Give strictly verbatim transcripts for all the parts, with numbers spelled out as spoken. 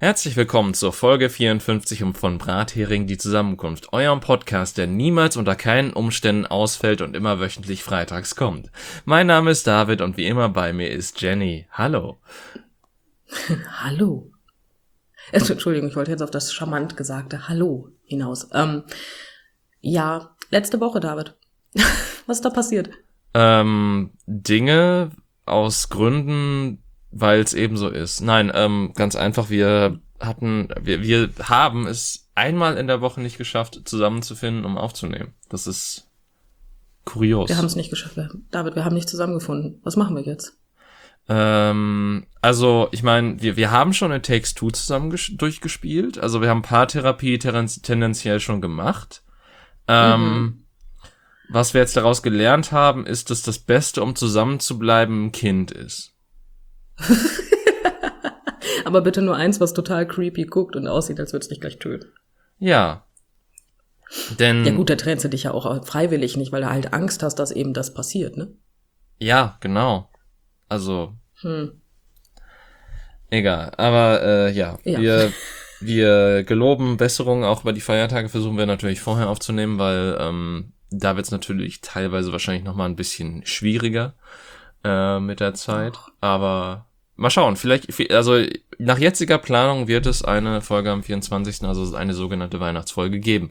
Herzlich willkommen zur Folge vierundfünfzig von Brathering die Zusammenkunft, eurem Podcast, der niemals unter keinen Umständen ausfällt und immer wöchentlich freitags kommt. Mein Name ist David und wie immer bei mir ist Jenny. Hallo. Hallo. Entschuldigung, ich wollte jetzt auf das charmant gesagte Hallo hinaus. Ähm, ja, letzte Woche, David. Was ist da passiert? Ähm, Dinge aus Gründen, weil es eben so ist. Nein, ähm, ganz einfach, wir hatten, wir, wir haben es einmal in der Woche nicht geschafft, zusammenzufinden, um aufzunehmen. Das ist kurios. Wir haben es nicht geschafft. David, wir haben nicht zusammengefunden. Was machen wir jetzt? Ähm, also, ich meine, wir, wir haben schon in Takes Two zusammen gesch- durchgespielt. Also, wir haben Paartherapie teren- tendenziell schon gemacht. Ähm, mhm. Was wir jetzt daraus gelernt haben, ist, dass das Beste, um zusammen zu bleiben, ein Kind ist. Aber bitte nur eins, was total creepy guckt und aussieht, als würde es dich gleich töten. Ja. Denn. Ja gut, da trennst du dich ja auch freiwillig nicht, weil du halt Angst hast, dass eben das passiert, ne? Ja, genau. Also. Hm. Egal. Aber äh, ja, ja. wir wir geloben Besserung. Auch über die Feiertage versuchen wir natürlich vorher aufzunehmen, weil ähm, da wird es natürlich teilweise wahrscheinlich nochmal ein bisschen schwieriger äh, mit der Zeit. Oh. Aber mal schauen, vielleicht, also nach jetziger Planung wird es eine Folge am vierundzwanzigsten, also eine sogenannte Weihnachtsfolge geben.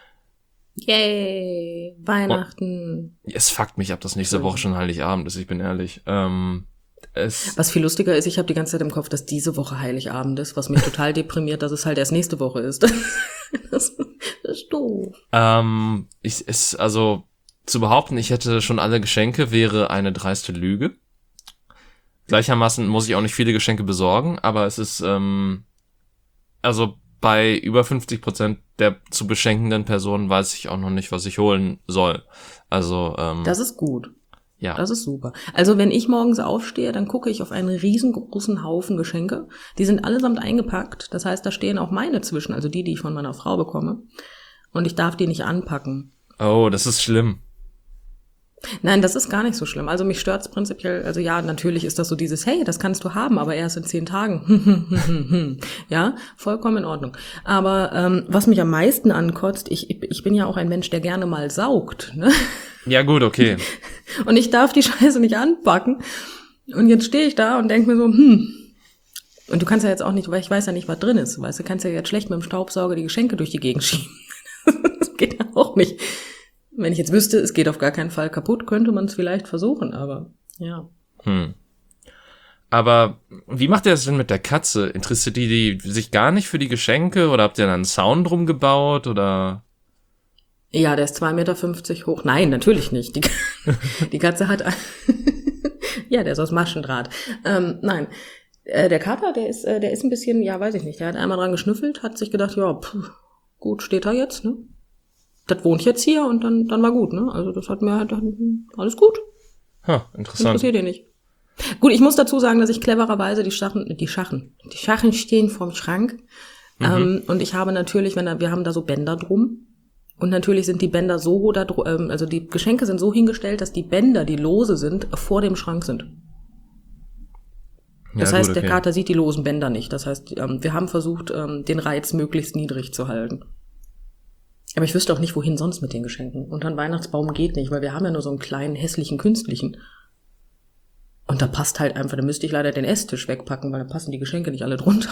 Yay, Weihnachten. Und es fuckt mich ab, dass nächste Woche schon Heiligabend ist, ich bin ehrlich. Ähm, es was viel lustiger ist, ich habe die ganze Zeit im Kopf, dass diese Woche Heiligabend ist, was mich total deprimiert, dass es halt erst nächste Woche ist. das, das ist doof. Ähm, ich, es, also zu behaupten, ich hätte schon alle Geschenke, wäre eine dreiste Lüge. Gleichermaßen muss ich auch nicht viele Geschenke besorgen, aber es ist, ähm, also bei über fünfzig Prozent der zu beschenkenden Personen weiß ich auch noch nicht, was ich holen soll. Also, ähm. Das ist gut. Ja. Das ist super. Also wenn ich morgens aufstehe, dann gucke ich auf einen riesengroßen Haufen Geschenke. Die sind allesamt eingepackt. Das heißt, da stehen auch meine zwischen, also die, die ich von meiner Frau bekomme. Und ich darf die nicht anpacken. Oh, das ist schlimm. Nein, das ist gar nicht so schlimm. Also mich stört's prinzipiell, also ja, natürlich ist das so dieses, hey, das kannst du haben, aber erst in zehn Tagen. Ja, vollkommen in Ordnung. Aber ähm, was mich am meisten ankotzt, ich, ich bin ja auch ein Mensch, der gerne mal saugt. Ne? Ja gut, okay. Und ich darf die Scheiße nicht anpacken. Und jetzt stehe ich da und denke mir so, hm. Und du kannst ja jetzt auch nicht, weil ich weiß ja nicht, was drin ist. Weißt du, kannst ja jetzt schlecht mit dem Staubsauger die Geschenke durch die Gegend schieben. Das geht ja auch nicht. Wenn ich jetzt wüsste, es geht auf gar keinen Fall kaputt, könnte man es vielleicht versuchen, aber ja. Hm. Aber wie macht ihr das denn mit der Katze? Interessiert die, die sich gar nicht für die Geschenke oder habt ihr da einen Zaun drum gebaut oder? Ja, der ist zwei Meter fünfzig hoch. Nein, natürlich nicht. Die, die Katze hat, ja, der ist aus Maschendraht. Ähm, nein, äh, der Kater, der ist, äh, der ist ein bisschen, ja, weiß ich nicht, der hat einmal dran geschnüffelt, hat sich gedacht, ja, pff, gut, steht da jetzt, ne? Das wohnt jetzt hier und dann dann war gut, ne? Also das hat mir halt alles gut. Ha, interessant. Interessiert ihr nicht. Gut, ich muss dazu sagen, dass ich clevererweise die Schachen, die Schachen, die Schachen stehen vorm Schrank. Mhm. Ähm, und ich habe natürlich, wenn da, wir haben da so Bänder drum. Und natürlich sind die Bänder so, da, ähm, also die Geschenke sind so hingestellt, dass die Bänder, die lose sind, vor dem Schrank sind. Das ja, heißt, gut, okay. Der Kater sieht die losen Bänder nicht. Das heißt, ähm, wir haben versucht, ähm, den Reiz möglichst niedrig zu halten. Aber ich wüsste auch nicht, wohin sonst mit den Geschenken. Und ein Weihnachtsbaum geht nicht, weil wir haben ja nur so einen kleinen, hässlichen, künstlichen. Und da passt halt einfach, da müsste ich leider den Esstisch wegpacken, weil da passen die Geschenke nicht alle drunter.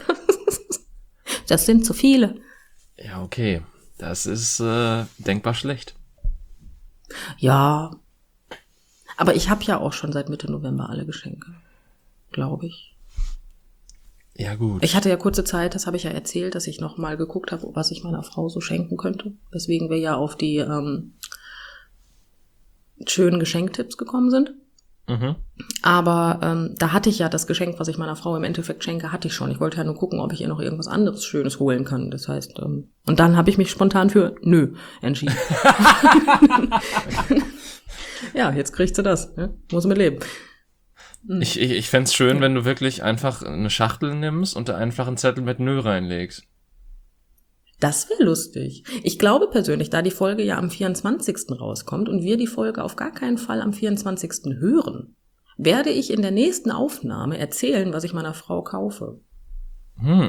Das sind zu viele. Ja, okay. Das ist äh, denkbar schlecht. Ja. Aber ich habe ja auch schon seit Mitte November alle Geschenke. Glaube ich. Ja, gut. Ich hatte ja kurze Zeit, das habe ich ja erzählt, dass ich noch mal geguckt habe, was ich meiner Frau so schenken könnte. Weswegen wir ja auf die ähm, schönen Geschenktipps gekommen sind. Mhm. Aber ähm, da hatte ich ja das Geschenk, was ich meiner Frau im Endeffekt schenke, hatte ich schon. Ich wollte ja nur gucken, ob ich ihr noch irgendwas anderes Schönes holen kann. Das heißt, ähm, und dann habe ich mich spontan für nö entschieden. Ja, jetzt kriegt sie das. Ne? Muss mit leben. Ich, ich, ich fänd's schön, wenn du wirklich einfach eine Schachtel nimmst und da einfach einen Zettel mit Nö reinlegst. Das wäre lustig. Ich glaube persönlich, da die Folge ja am vierundzwanzigsten rauskommt und wir die Folge auf gar keinen Fall am vierundzwanzigsten hören, werde ich in der nächsten Aufnahme erzählen, was ich meiner Frau kaufe. Hm.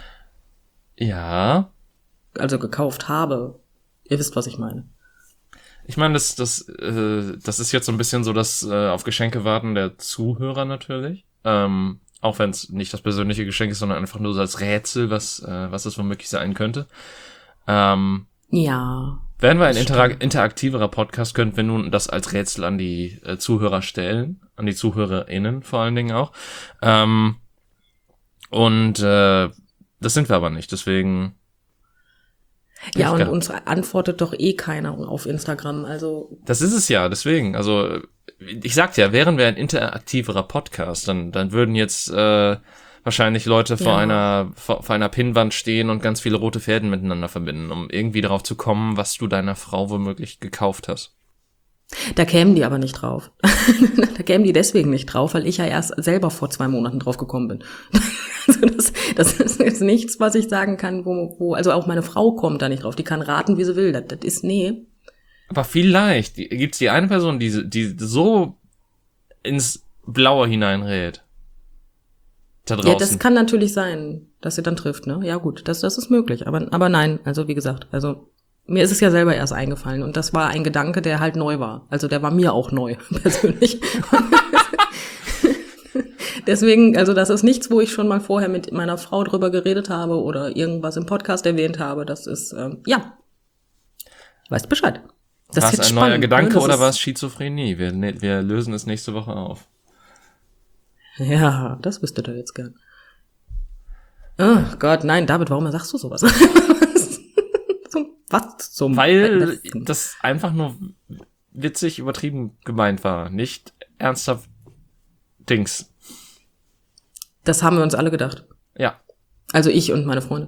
Ja. Also gekauft habe. Ihr wisst, was ich meine. Ich meine, das, das, äh, das ist jetzt so ein bisschen so das äh, auf Geschenke warten der Zuhörer natürlich. Ähm, auch wenn es nicht das persönliche Geschenk ist, sondern einfach nur so als Rätsel, was, äh, was es womöglich sein könnte. Ähm, ja. Wären wir ein interak- interaktiverer Podcast, könnten wir nun das als Rätsel an die äh, Zuhörer stellen, an die ZuhörerInnen vor allen Dingen auch. Ähm, und äh, das sind wir aber nicht, deswegen... Ja, und uns antwortet doch eh keiner auf Instagram, also... Das ist es ja, deswegen, also ich sag ja, wären wir ein interaktiverer Podcast, dann dann würden jetzt äh, wahrscheinlich Leute vor ja. einer vor, vor einer Pinnwand stehen und ganz viele rote Fäden miteinander verbinden, um irgendwie darauf zu kommen, was du deiner Frau womöglich gekauft hast. Da kämen die aber nicht drauf. Da kämen die deswegen nicht drauf, weil ich ja erst selber vor zwei Monaten drauf gekommen bin. Also das, das ist jetzt nichts, was ich sagen kann, wo, wo, also auch meine Frau kommt da nicht drauf. Die kann raten, wie sie will. Das, das ist, nee. Aber vielleicht gibt's die eine Person, die, die so ins Blaue hineinrät. Da draußen. Ja, das kann natürlich sein, dass sie dann trifft, ne? Ja gut, das, das ist möglich. Aber, aber nein, also wie gesagt, also mir ist es ja selber erst eingefallen und das war ein Gedanke, der halt neu war. Also der war mir auch neu, persönlich. Deswegen, also das ist nichts, wo ich schon mal vorher mit meiner Frau drüber geredet habe oder irgendwas im Podcast erwähnt habe. Das ist, ähm, ja, weißt Bescheid. Das war es ein spannend, neuer Gedanke, ne? Oder war es Schizophrenie? Wir, wir lösen es nächste Woche auf. Ja, das wüsstet ihr jetzt gern. Oh Gott, nein, David, warum sagst du sowas? Was zum... Weil das einfach nur witzig übertrieben gemeint war, nicht ernsthaft Dings. Das haben wir uns alle gedacht. Ja. Also ich und meine Freunde.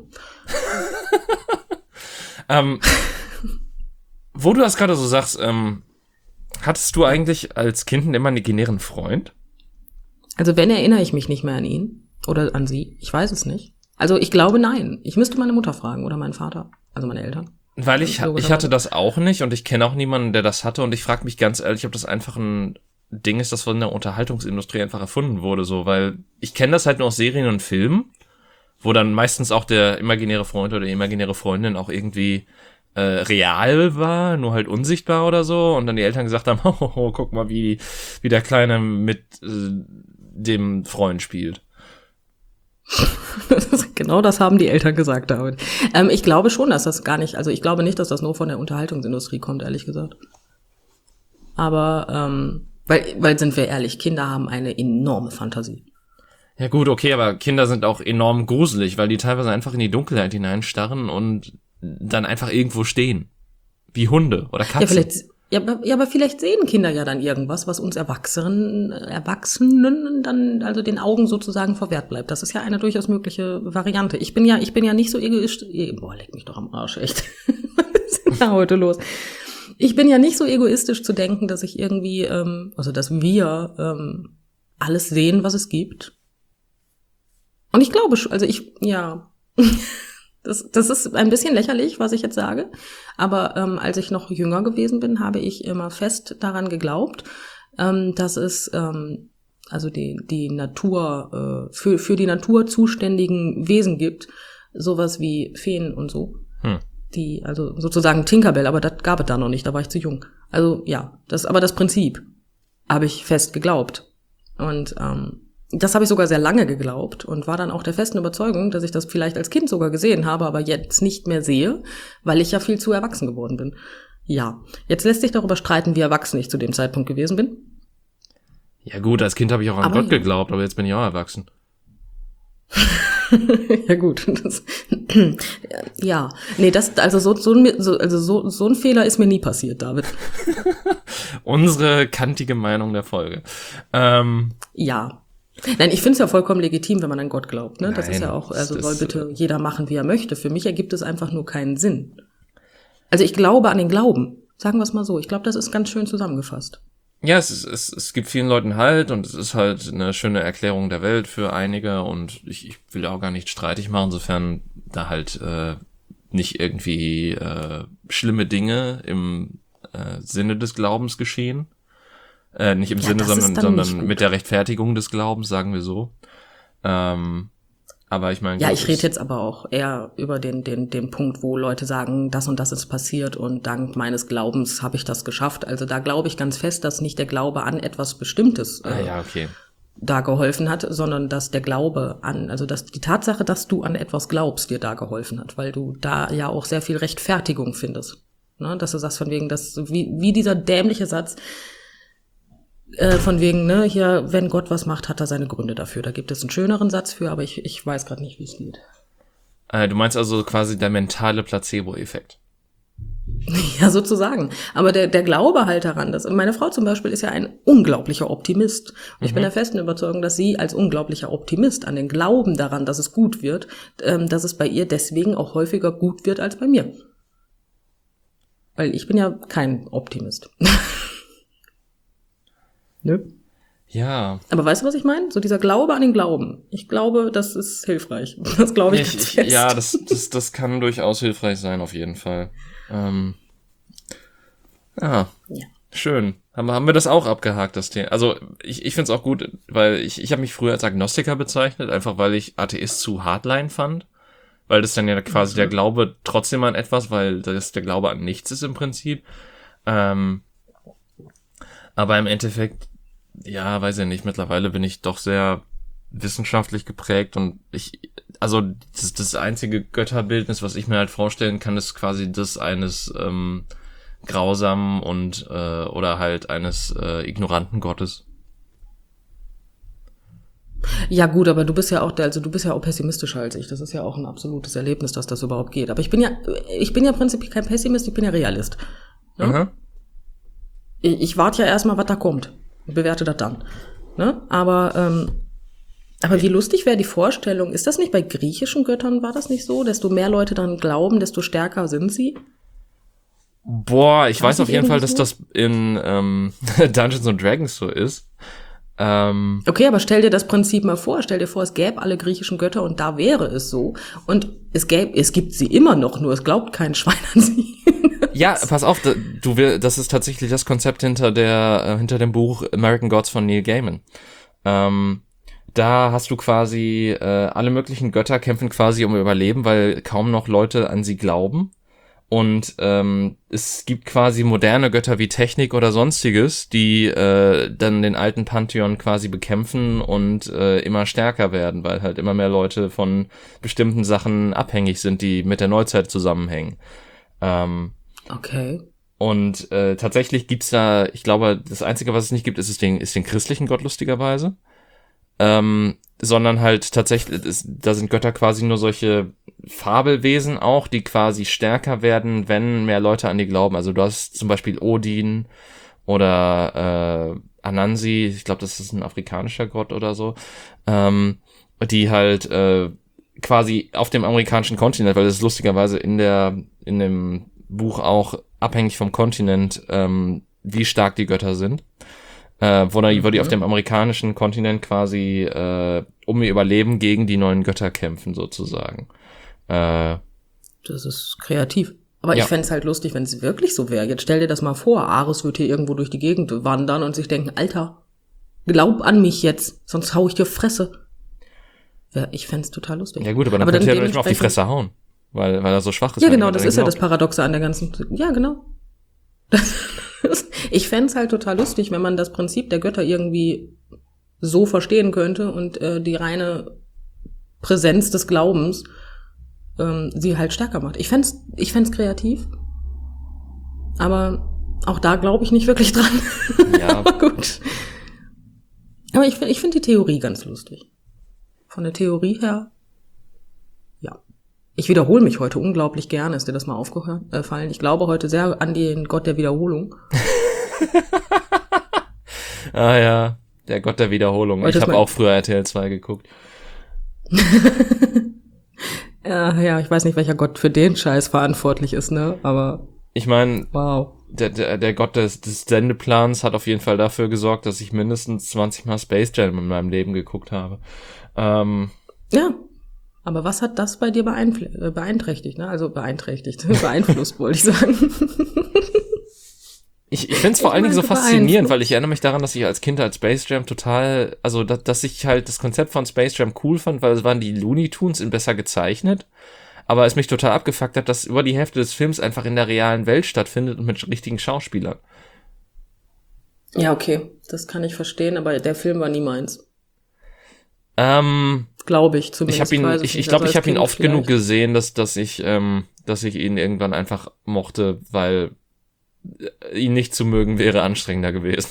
ähm, wo du das gerade so sagst, ähm, hattest du eigentlich als Kind einen imaginären Freund? Also wenn, erinnere ich mich nicht mehr an ihn oder an sie. Ich weiß es nicht. Also ich glaube, nein. Ich müsste meine Mutter fragen oder meinen Vater, also meine Eltern. Weil ich, ich hatte das auch nicht und ich kenne auch niemanden, der das hatte und ich frage mich ganz ehrlich, ob das einfach ein Ding ist, das von der Unterhaltungsindustrie einfach erfunden wurde, so, weil ich kenne das halt nur aus Serien und Filmen, wo dann meistens auch der imaginäre Freund oder die imaginäre Freundin auch irgendwie äh, real war, nur halt unsichtbar oder so und dann die Eltern gesagt haben, oh, oh, oh guck mal, wie, wie der Kleine mit äh, dem Freund spielt. Genau das haben die Eltern gesagt, David. Ähm, ich glaube schon, dass das gar nicht, also ich glaube nicht, dass das nur von der Unterhaltungsindustrie kommt, ehrlich gesagt. Aber, ähm, weil, weil sind wir ehrlich, Kinder haben eine enorme Fantasie. Ja gut, okay, aber Kinder sind auch enorm gruselig, weil die teilweise einfach in die Dunkelheit hineinstarren und dann einfach irgendwo stehen. Wie Hunde oder Katzen. Ja, vielleicht, ja, aber, ja, aber vielleicht sehen Kinder ja dann irgendwas, was uns Erwachsenen, Erwachsenen dann, also den Augen sozusagen verwehrt bleibt. Das ist ja eine durchaus mögliche Variante. Ich bin ja, ich bin ja nicht so egoistisch, boah, leck mich doch am Arsch, echt. Was ist denn da heute los? Ich bin ja nicht so egoistisch zu denken, dass ich irgendwie, ähm, also dass wir ähm, alles sehen, was es gibt. Und ich glaube schon, also ich, ja, das, das ist ein bisschen lächerlich, was ich jetzt sage. Aber ähm, als ich noch jünger gewesen bin, habe ich immer fest daran geglaubt, ähm, dass es ähm, also die die Natur äh, für für die Natur zuständigen Wesen gibt, sowas wie Feen und so. Hm. Die, also sozusagen Tinkerbell, aber das gab es da noch nicht, da war ich zu jung. Also ja, das, aber das Prinzip habe ich fest geglaubt. Und ähm, das habe ich sogar sehr lange geglaubt und war dann auch der festen Überzeugung, dass ich das vielleicht als Kind sogar gesehen habe, aber jetzt nicht mehr sehe, weil ich ja viel zu erwachsen geworden bin. Ja, jetzt lässt sich darüber streiten, wie erwachsen ich zu dem Zeitpunkt gewesen bin. Ja gut, als Kind habe ich auch an aber Gott ja. geglaubt, aber jetzt bin ich auch erwachsen. Ja gut, das, ja, nee, das also so so, so also so so ein Fehler ist mir nie passiert, David. Unsere kantige Meinung der Folge. Ähm, ja, nein, ich finde es ja vollkommen legitim, wenn man an Gott glaubt, ne? Das nein, ist ja auch, also soll bitte jeder machen, wie er möchte. Für mich ergibt es einfach nur keinen Sinn. Also ich glaube an den Glauben, sagen wir es mal so. Ich glaube, das ist ganz schön zusammengefasst. Ja, es, ist, es, es gibt vielen Leuten Halt und es ist halt eine schöne Erklärung der Welt für einige und ich, ich will auch gar nicht streitig machen, sofern da halt äh, nicht irgendwie äh, schlimme Dinge im äh, Sinne des Glaubens geschehen. Äh, nicht im ja, Sinne, sondern, sondern mit der Rechtfertigung des Glaubens, sagen wir so. Ähm, Aber ich meine, ja, ich rede jetzt aber auch eher über den den den Punkt, wo Leute sagen, das und das ist passiert und dank meines Glaubens habe ich das geschafft. Also da glaube ich ganz fest, dass nicht der Glaube an etwas Bestimmtes äh, ah, ja, okay. da geholfen hat, sondern dass der Glaube an, also dass die Tatsache, dass du an etwas glaubst, dir da geholfen hat, weil du da ja auch sehr viel Rechtfertigung findest. Ne? Dass du sagst von wegen, dass wie wie dieser dämliche Satz, Äh, von wegen, ne, hier, wenn Gott was macht, hat er seine Gründe dafür. Da gibt es einen schöneren Satz für, aber ich, ich weiß gerade nicht, wie es geht. Äh, du meinst also quasi der mentale Placebo-Effekt. Ja, sozusagen. Aber der, der Glaube halt daran, dass meine Frau zum Beispiel ist ja ein unglaublicher Optimist. Und mhm. ich bin der festen Überzeugung, dass sie als unglaublicher Optimist an den Glauben daran, dass es gut wird, ähm, dass es bei ihr deswegen auch häufiger gut wird als bei mir. Weil ich bin ja kein Optimist. Nö. Ja. Aber weißt du, was ich meine? So dieser Glaube an den Glauben. Ich glaube, das ist hilfreich. Das glaube ich, ich ganz fest. Ja, das, das, das kann durchaus hilfreich sein, auf jeden Fall. Ähm, ja. ja, schön. Haben, haben wir das auch abgehakt, das Thema? Also ich, ich finde es auch gut, weil ich, ich habe mich früher als Agnostiker bezeichnet, einfach weil ich Atheist zu Hardline fand. Weil das dann ja quasi mhm. der Glaube trotzdem an etwas, weil das der Glaube an nichts ist im Prinzip. Ähm, aber im Endeffekt, ja, weiß ich nicht, mittlerweile bin ich doch sehr wissenschaftlich geprägt und ich, also das, das einzige Götterbildnis, was ich mir halt vorstellen kann, ist quasi das eines ähm, grausamen und äh, oder halt eines äh, ignoranten Gottes. Ja gut, aber du bist ja auch der, also du bist ja auch pessimistischer als ich. Das ist ja auch ein absolutes Erlebnis, dass das überhaupt geht. Aber ich bin ja, ich bin ja prinzipiell kein Pessimist, ich bin ja Realist. Ne? Mhm. Ich, ich warte ja erstmal, was da kommt. Und bewerte das dann. Ne? Aber, ähm, aber wie lustig wäre die Vorstellung, ist das nicht bei griechischen Göttern, war das nicht so? Desto mehr Leute daran glauben, desto stärker sind sie? Boah, ich weiß auf jeden Fall, dass das in ähm, Dungeons and Dragons so ist. Ähm, okay, aber stell dir das Prinzip mal vor. Stell dir vor, es gäbe alle griechischen Götter und da wäre es so. Und es gäbe, es gibt sie immer noch, nur es glaubt kein Schwein an sie. Ja, pass auf, du will, das ist tatsächlich das Konzept hinter der äh, hinter dem Buch American Gods von Neil Gaiman. Ähm, da hast du quasi äh, alle möglichen Götter kämpfen quasi um ihr Überleben, weil kaum noch Leute an sie glauben. Und ähm, es gibt quasi moderne Götter wie Technik oder sonstiges, die äh, dann den alten Pantheon quasi bekämpfen und äh, immer stärker werden, weil halt immer mehr Leute von bestimmten Sachen abhängig sind, die mit der Neuzeit zusammenhängen. Ähm, okay. Und äh, tatsächlich gibt's da, ich glaube, das Einzige, was es nicht gibt, ist, es den, ist den christlichen Gott, lustigerweise. Ähm, sondern halt tatsächlich, ist, da sind Götter quasi nur solche Fabelwesen auch, die quasi stärker werden, wenn mehr Leute an die glauben. Also du hast zum Beispiel Odin oder äh, Anansi, ich glaube, das ist ein afrikanischer Gott oder so, ähm, die halt äh, quasi auf dem amerikanischen Kontinent, weil das ist lustigerweise in der in dem Buch auch abhängig vom Kontinent, ähm, wie stark die Götter sind. Äh, wo, die, wo die auf dem amerikanischen Kontinent quasi äh, um ihr Überleben gegen die neuen Götter kämpfen, sozusagen. Äh, das ist kreativ. Aber ja. Ich fänd's halt lustig, wenn es wirklich so wäre. Jetzt stell dir das mal vor, Ares wird hier irgendwo durch die Gegend wandern und sich denken, Alter, glaub an mich jetzt, sonst hau ich dir Fresse. Ja, ich fänd's total lustig. Ja gut, aber dann aber könnte er ja nicht mal auf die Fresse hauen, weil, weil er so schwach ist. Ja genau, das ist ja das Paradoxe an der ganzen... Ja, genau. Das, ich fänd's halt total lustig, wenn man das Prinzip der Götter irgendwie so verstehen könnte und äh, die reine Präsenz des Glaubens ähm, sie halt stärker macht. Ich fänd's, ich fänd's kreativ, aber auch da glaube ich nicht wirklich dran. Ja. Aber gut. Aber ich, ich finde die Theorie ganz lustig. Von der Theorie her, ja. Ich wiederhole mich heute unglaublich gerne. Ist dir das mal aufgefallen? Ich glaube heute sehr an den Gott der Wiederholung. Ah ja, der Gott der Wiederholung. Heute ich habe auch früher R T L zwei geguckt. ja, ja, ich weiß nicht, welcher Gott für den Scheiß verantwortlich ist, ne? Aber ich meine, wow. der, der, der Gott des, des Sendeplans hat auf jeden Fall dafür gesorgt, dass ich mindestens zwanzig Mal Space Jam in meinem Leben geguckt habe. Ähm, ja. Aber was hat das bei dir beeinfl- beeinträchtigt, ne? Also beeinträchtigt, beeinflusst, wollte ich sagen. Ich, ich finde es vor allen Dingen so faszinierend, weil ich erinnere mich daran, dass ich als Kind als Space Jam total, also dass, dass ich halt das Konzept von Space Jam cool fand, weil es waren die Looney Tunes in besser gezeichnet, aber es mich total abgefuckt hat, dass über die Hälfte des Films einfach in der realen Welt stattfindet und mit richtigen Schauspielern. Ja, okay, das kann ich verstehen, aber der Film war nie meins. Ähm, glaube ich zumindest. Ich habe ihn, ich, ich glaube, ich habe ihn oft vielleicht. genug gesehen, dass dass ich, ähm, dass ich ihn irgendwann einfach mochte, weil ihn nicht zu mögen wäre anstrengender gewesen.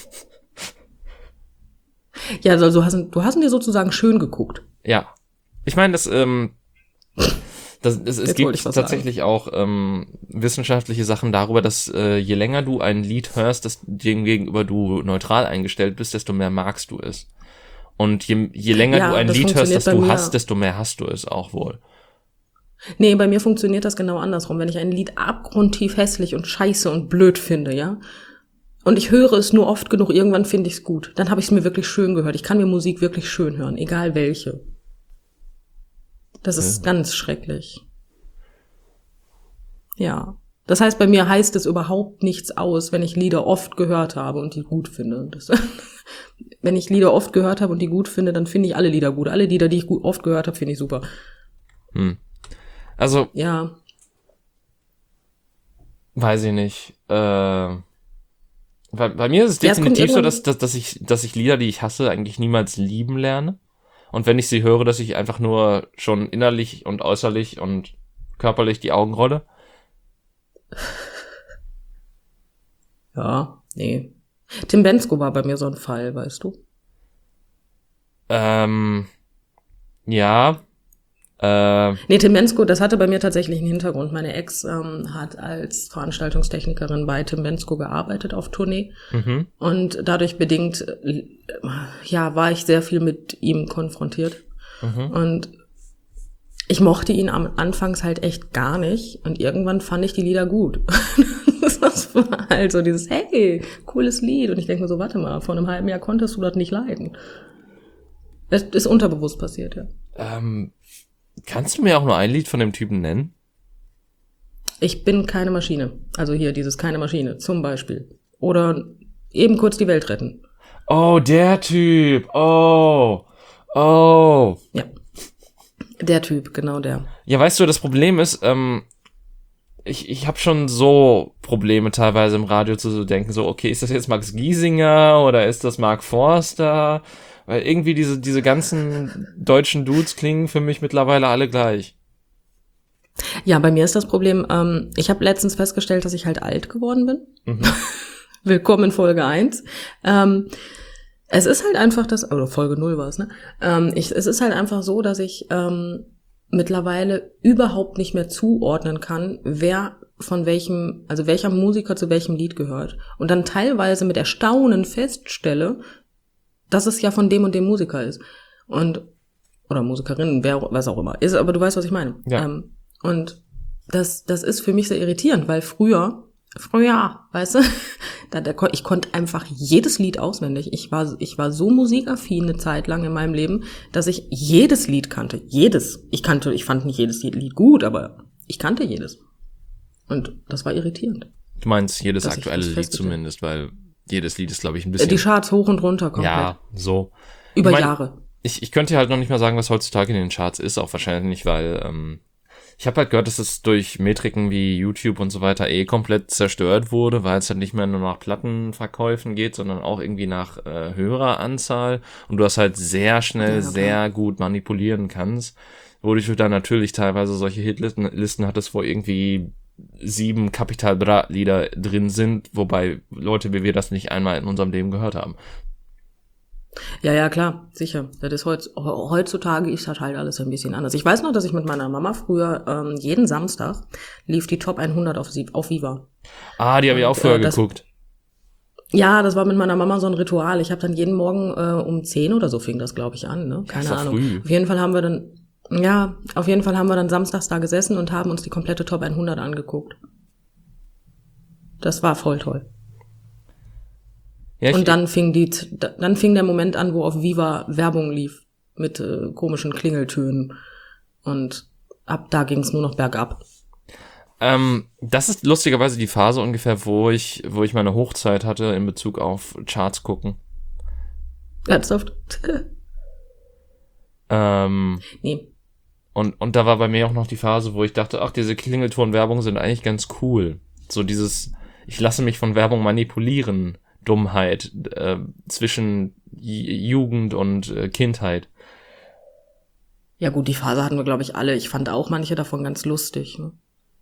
Ja, also du hast, du hast ihn dir sozusagen schön geguckt. Ja. Ich meine, das, ähm, das, es, es gibt tatsächlich sagen. auch ähm, wissenschaftliche Sachen darüber, dass äh, je länger du ein Lied hörst, das dem gegenüber du neutral eingestellt bist, desto mehr magst du es. Und je, je länger ja, du ein Lied hörst, das du hast, desto mehr hast du es auch wohl. Nee, bei mir funktioniert das genau andersrum. Wenn ich ein Lied abgrundtief hässlich und scheiße und blöd finde, ja, und ich höre es nur oft genug, irgendwann finde ich es gut. Dann habe ich es mir wirklich schön gehört. Ich kann mir Musik wirklich schön hören, egal welche. Das ist ja. ganz schrecklich. Ja. Das heißt, bei mir heißt es überhaupt nichts aus, wenn ich Lieder oft gehört habe und die gut finde. Das, wenn ich Lieder oft gehört habe und die gut finde, dann finde ich alle Lieder gut. Alle Lieder, die ich gut, oft gehört habe, finde ich super. Hm. Also, ja. Weiß ich nicht. Äh, bei, bei mir ist es definitiv ja, so, dass, dass, dass, ich, dass ich Lieder, die ich hasse, eigentlich niemals lieben lerne. Und wenn ich sie höre, dass ich einfach nur schon innerlich und äußerlich und körperlich die Augen rolle. Ja, nee. Tim Bendzko war bei mir so ein Fall, weißt du? Ähm, ja. Äh, nee, Tim Bendzko, das hatte bei mir tatsächlich einen Hintergrund. Meine Ex ähm, hat als Veranstaltungstechnikerin bei Tim Bendzko gearbeitet auf Tournee. Mhm. Und dadurch bedingt, äh, ja, war ich sehr viel mit ihm konfrontiert. Mhm. Und ich mochte ihn am Anfangs halt echt gar nicht. Und irgendwann fand ich die Lieder gut. Das war halt so dieses, hey, cooles Lied. Und ich denke mir so, warte mal, vor einem halben Jahr konntest du das nicht leiden. Das ist unterbewusst passiert, ja. Ähm, kannst du mir auch nur ein Lied von dem Typen nennen? Ich bin keine Maschine. Also hier dieses keine Maschine zum Beispiel. Oder eben kurz die Welt retten. Oh, der Typ. Oh. Oh. Ja. Der Typ, genau der. Ja, weißt du, das Problem ist, ähm, ich, ich habe schon so Probleme teilweise im Radio zu so denken, so, okay, ist das jetzt Max Giesinger oder ist das Mark Forster? Weil irgendwie diese, diese ganzen deutschen Dudes klingen für mich mittlerweile alle gleich. Ja, bei mir ist das Problem, ähm, ich habe letztens festgestellt, dass ich halt alt geworden bin. Mhm. Willkommen in Folge eins. Ähm, es ist halt einfach das, oder Folge null war es, ne? Ähm, ich, es ist halt einfach so, dass ich ähm, mittlerweile überhaupt nicht mehr zuordnen kann, wer von welchem, also welcher Musiker zu welchem Lied gehört. Und dann teilweise mit Erstaunen feststelle, dass es ja von dem und dem Musiker ist. Und, oder Musikerin, wer, was auch immer ist, aber du weißt, was ich meine. Ja. Ähm, und das, das ist für mich sehr irritierend, weil früher, früher, weißt du, da, da, ich konnte einfach jedes Lied auswendig. Ich war, ich war so musikaffin eine Zeit lang in meinem Leben, dass ich jedes Lied kannte. Jedes. Ich kannte, ich fand nicht jedes Lied gut, aber ich kannte jedes. Und das war irritierend. Du meinst jedes aktuelle Lied zumindest, weil jedes Lied ist, glaube ich, ein bisschen... Die Charts hoch und runter komplett. Ja, so. Über ich mein, Jahre. Ich, ich könnte halt noch nicht mal sagen, was heutzutage in den Charts ist, auch wahrscheinlich nicht, weil ähm, ich habe halt gehört, dass es durch Metriken wie YouTube und so weiter eh komplett zerstört wurde, weil es halt nicht mehr nur nach Plattenverkäufen geht, sondern auch irgendwie nach äh, Höreranzahl und du das halt sehr schnell, ja, sehr gut manipulieren kannst, wodurch du dann natürlich teilweise solche Hitlisten Listen hattest, wo irgendwie sieben Capital Bra Lieder drin sind, wobei Leute wie wir das nicht einmal in unserem Leben gehört haben. Ja, ja, klar, sicher. Das ist heutz, heutzutage ist das halt alles ein bisschen anders. Ich weiß noch, dass ich mit meiner Mama früher ähm, jeden Samstag lief die Top hundert auf, auf Viva. Ah, die habe ich auch früher äh, das, geguckt. Ja, das war mit meiner Mama so ein Ritual. Ich habe dann jeden Morgen äh, um zehn oder so fing das, glaube ich, an. Ne? Keine ja, Ahnung. Früh. Auf jeden Fall haben wir dann Ja, auf jeden Fall haben wir dann samstags da gesessen und haben uns die komplette Top hundert angeguckt. Das war voll toll. Ja, und dann fing die, dann fing der Moment an, wo auf Viva Werbung lief mit äh, komischen Klingeltönen und ab da ging es nur noch bergab. Ähm, das ist lustigerweise die Phase ungefähr, wo ich, wo ich meine Hochzeit hatte in Bezug auf Charts gucken. Ernsthaft? ähm, nee. Und, und da war bei mir auch noch die Phase, wo ich dachte, ach, diese Klingelton-Werbung sind eigentlich ganz cool. So dieses, ich lasse mich von Werbung manipulieren, Dummheit äh, zwischen J- Jugend und äh, Kindheit. Ja gut, die Phase hatten wir, glaube ich, alle. Ich fand auch manche davon ganz lustig. Ne?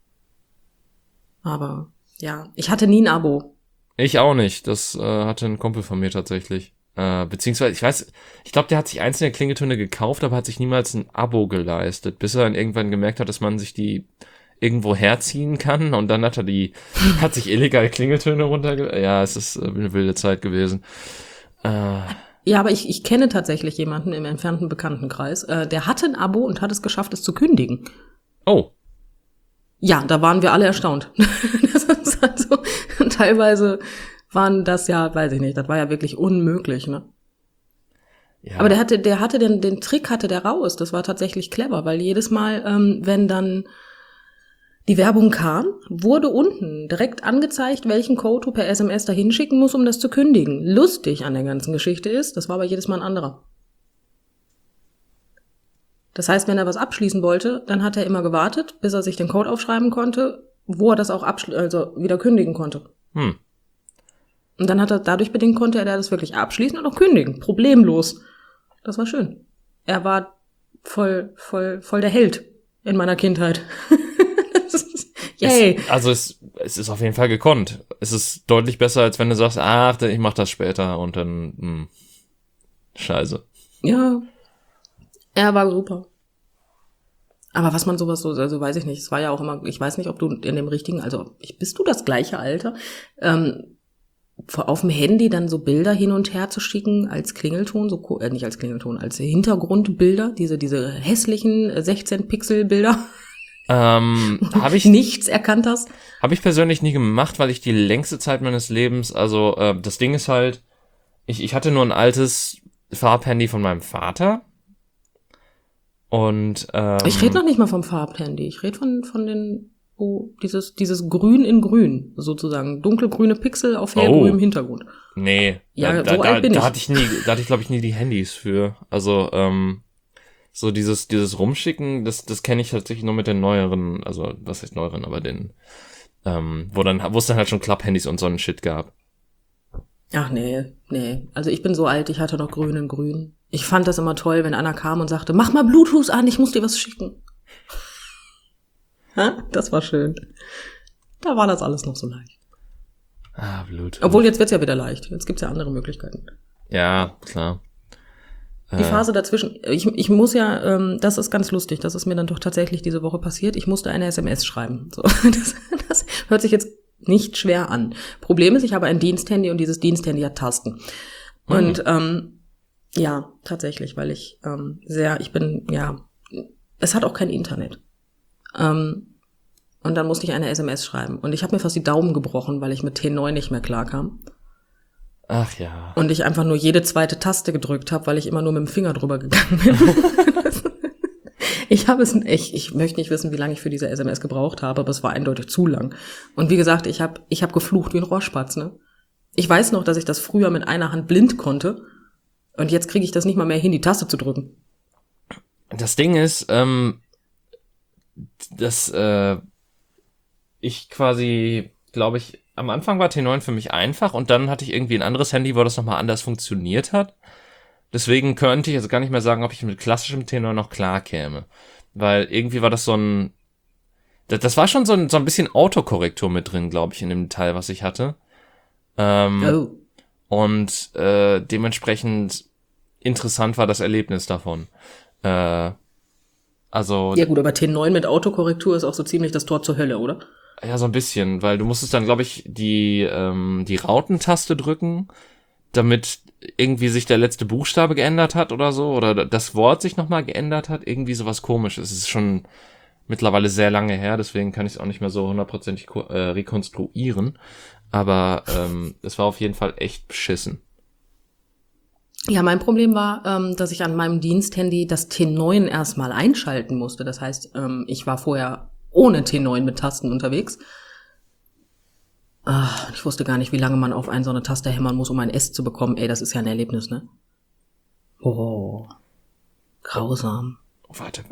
Aber ja, ich hatte nie ein Abo. Ich auch nicht. Das äh, hatte ein Kumpel von mir tatsächlich. Äh, beziehungsweise, ich weiß, ich glaube, der hat sich einzelne Klingeltöne gekauft, aber hat sich niemals ein Abo geleistet, bis er dann irgendwann gemerkt hat, dass man sich die irgendwo herziehen kann und dann hat er die, hat sich illegal Klingeltöne runtergeladen. Ja, es ist eine wilde Zeit gewesen. Äh, Ja, aber ich, ich kenne tatsächlich jemanden im entfernten Bekanntenkreis, äh, der hatte ein Abo und hat es geschafft, es zu kündigen. Oh. Ja, da waren wir alle erstaunt. Das ist also, teilweise waren das ja, weiß ich nicht, das war ja wirklich unmöglich, ne? Ja. Aber der hatte, der hatte den, den Trick hatte der raus. Das war tatsächlich clever, weil jedes Mal, ähm, wenn dann die Werbung kam, wurde unten direkt angezeigt, welchen Code du per S M S dahin schicken musst, um das zu kündigen. Lustig an der ganzen Geschichte ist, das war aber jedes Mal ein anderer. Das heißt, wenn er was abschließen wollte, dann hat er immer gewartet, bis er sich den Code aufschreiben konnte, wo er das auch abschli- also wieder kündigen konnte. Hm. Und dann hat er, dadurch bedingt konnte er das wirklich abschließen und auch kündigen. Problemlos. Das war schön. Er war voll, voll, voll der Held in meiner Kindheit. Yay. Es, also es, es ist auf jeden Fall gekonnt. Es ist deutlich besser, als wenn du sagst, ah, ich mach das später und dann, hm, scheiße. Ja. Er war super. Aber was man sowas so, also weiß ich nicht, es war ja auch immer, ich weiß nicht, ob du in dem richtigen, also bist du das gleiche Alter, ähm, auf dem Handy dann so Bilder hin und her zu schicken als Klingelton, so äh, nicht als Klingelton, als Hintergrundbilder, diese diese hässlichen sechzehn Pixel Bilder. Ähm, habe ich nichts erkannt hast? Habe ich persönlich nie gemacht, weil ich die längste Zeit meines Lebens, also äh, das Ding ist halt, ich ich hatte nur ein altes Farbhandy von meinem Vater. Und ähm, ich rede noch nicht mal vom Farbhandy, ich rede von von den oh, dieses dieses Grün in Grün sozusagen, dunkelgrüne Pixel auf hellgrünem oh. Hintergrund. Nee, ja, da, so da, alt bin da ich. hatte ich nie, da hatte ich glaube ich nie die Handys für. Also ähm, so dieses dieses Rumschicken, das das kenne ich tatsächlich nur mit den neueren, also was heißt neueren, aber den ähm, wo dann wo es dann halt schon Klapphandys und so einen Shit gab. Ach nee, nee. Also ich bin so alt, ich hatte noch Grün in Grün. Ich fand das immer toll, wenn einer kam und sagte, mach mal Bluetooth an, ich muss dir was schicken. Ha? Das war schön. Da war das alles noch so leicht. Ah, Bluetooth. Obwohl, jetzt wird's ja wieder leicht. Jetzt gibt's ja andere Möglichkeiten. Ja, klar. Die Phase dazwischen, ich, ich muss ja, ähm, das ist ganz lustig, das ist mir dann doch tatsächlich diese Woche passiert, ich musste eine S M S schreiben. So, das, das hört sich jetzt nicht schwer an. Problem ist, ich habe ein Diensthandy und dieses Diensthandy hat Tasten. Und hm. ähm, ja, tatsächlich, weil ich ähm, sehr, ich bin, ja, es hat auch kein Internet. Ähm, und dann musste ich eine S M S schreiben. Und ich habe mir fast die Daumen gebrochen, weil ich mit T neun nicht mehr klarkam. Ach ja. Und ich einfach nur jede zweite Taste gedrückt habe, weil ich immer nur mit dem Finger drüber gegangen bin. Ich habe es, ich, ich möchte nicht wissen, wie lange ich für diese S M S gebraucht habe, aber es war eindeutig zu lang. Und wie gesagt, ich habe ich hab geflucht wie ein Rohrspatz, ne? Ich weiß noch, dass ich das früher mit einer Hand blind konnte. Und jetzt kriege ich das nicht mal mehr hin, die Taste zu drücken. Das Ding ist, ähm, dass äh, ich quasi, glaube ich, am Anfang war T neun für mich einfach und dann hatte ich irgendwie ein anderes Handy, wo das nochmal anders funktioniert hat. Deswegen könnte ich jetzt gar nicht mehr sagen, ob ich mit klassischem T neun noch klar käme. Weil irgendwie war das so ein, das, das war schon so ein, so ein bisschen Autokorrektur mit drin, glaube ich, in dem Teil, was ich hatte. Ähm, oh. Und äh, dementsprechend interessant war das Erlebnis davon. Äh, also ja gut, aber T neun mit Autokorrektur ist auch so ziemlich das Tor zur Hölle, oder? Ja, so ein bisschen, weil du musstest dann, glaube ich, die ähm, die Rautentaste drücken, damit irgendwie sich der letzte Buchstabe geändert hat oder so, oder das Wort sich nochmal geändert hat, irgendwie sowas Komisches. Es ist schon mittlerweile sehr lange her, deswegen kann ich es auch nicht mehr so hundertprozentig äh, rekonstruieren, aber ähm, es war auf jeden Fall echt beschissen. Ja, mein Problem war, ähm, dass ich an meinem Diensthandy das T neun erstmal einschalten musste. Das heißt, ähm, ich war vorher ohne T neun mit Tasten unterwegs. Ach, ich wusste gar nicht, wie lange man auf eine so eine Taste hämmern muss, um ein S zu bekommen. Ey, das ist ja ein Erlebnis, ne? Oh, grausam. Oh, warte.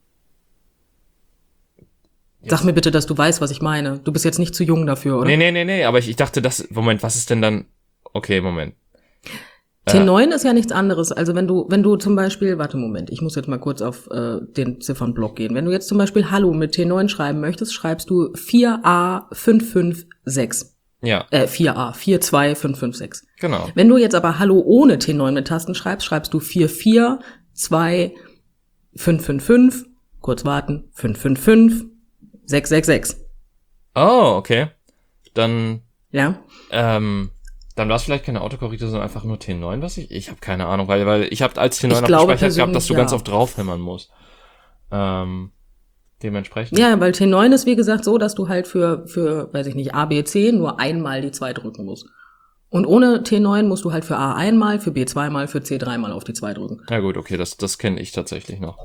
Jetzt. Sag mir bitte, dass du weißt, was ich meine. Du bist jetzt nicht zu jung dafür, oder? Nee, nee, nee, nee, aber ich, ich dachte, das, Moment, was ist denn dann, okay, Moment. T neun äh. ist ja nichts anderes. Also wenn du, wenn du zum Beispiel, warte, Moment, ich muss jetzt mal kurz auf äh, den Ziffernblock gehen. Wenn du jetzt zum Beispiel Hallo mit T neun schreiben möchtest, schreibst du vier a fünf fünf sechs. Ja. Äh, vier a, vier zwei fünf fünf sechs. Genau. Wenn du jetzt aber Hallo ohne T neun mit Tasten schreibst, schreibst du vier vier zwei fünf fünf fünf, kurz warten, fünf fünf fünf sechs sechs sechs. Oh, okay. Dann, ja. ähm, dann war es vielleicht keine Autokorrektur, sondern einfach nur T neun, was ich, ich habe keine Ahnung, weil, weil ich habe als T neun abgespeichert gehabt, dass du ja. ganz oft draufhämmern musst. Ähm, dementsprechend. Ja, weil T neun ist wie gesagt so, dass du halt für, für, weiß ich nicht, A, B, C nur einmal die zwei drücken musst. Und ohne T neun musst du halt für A einmal, für B zweimal, für C dreimal auf die zwei drücken. Ja gut, okay, das, das kenne ich tatsächlich noch.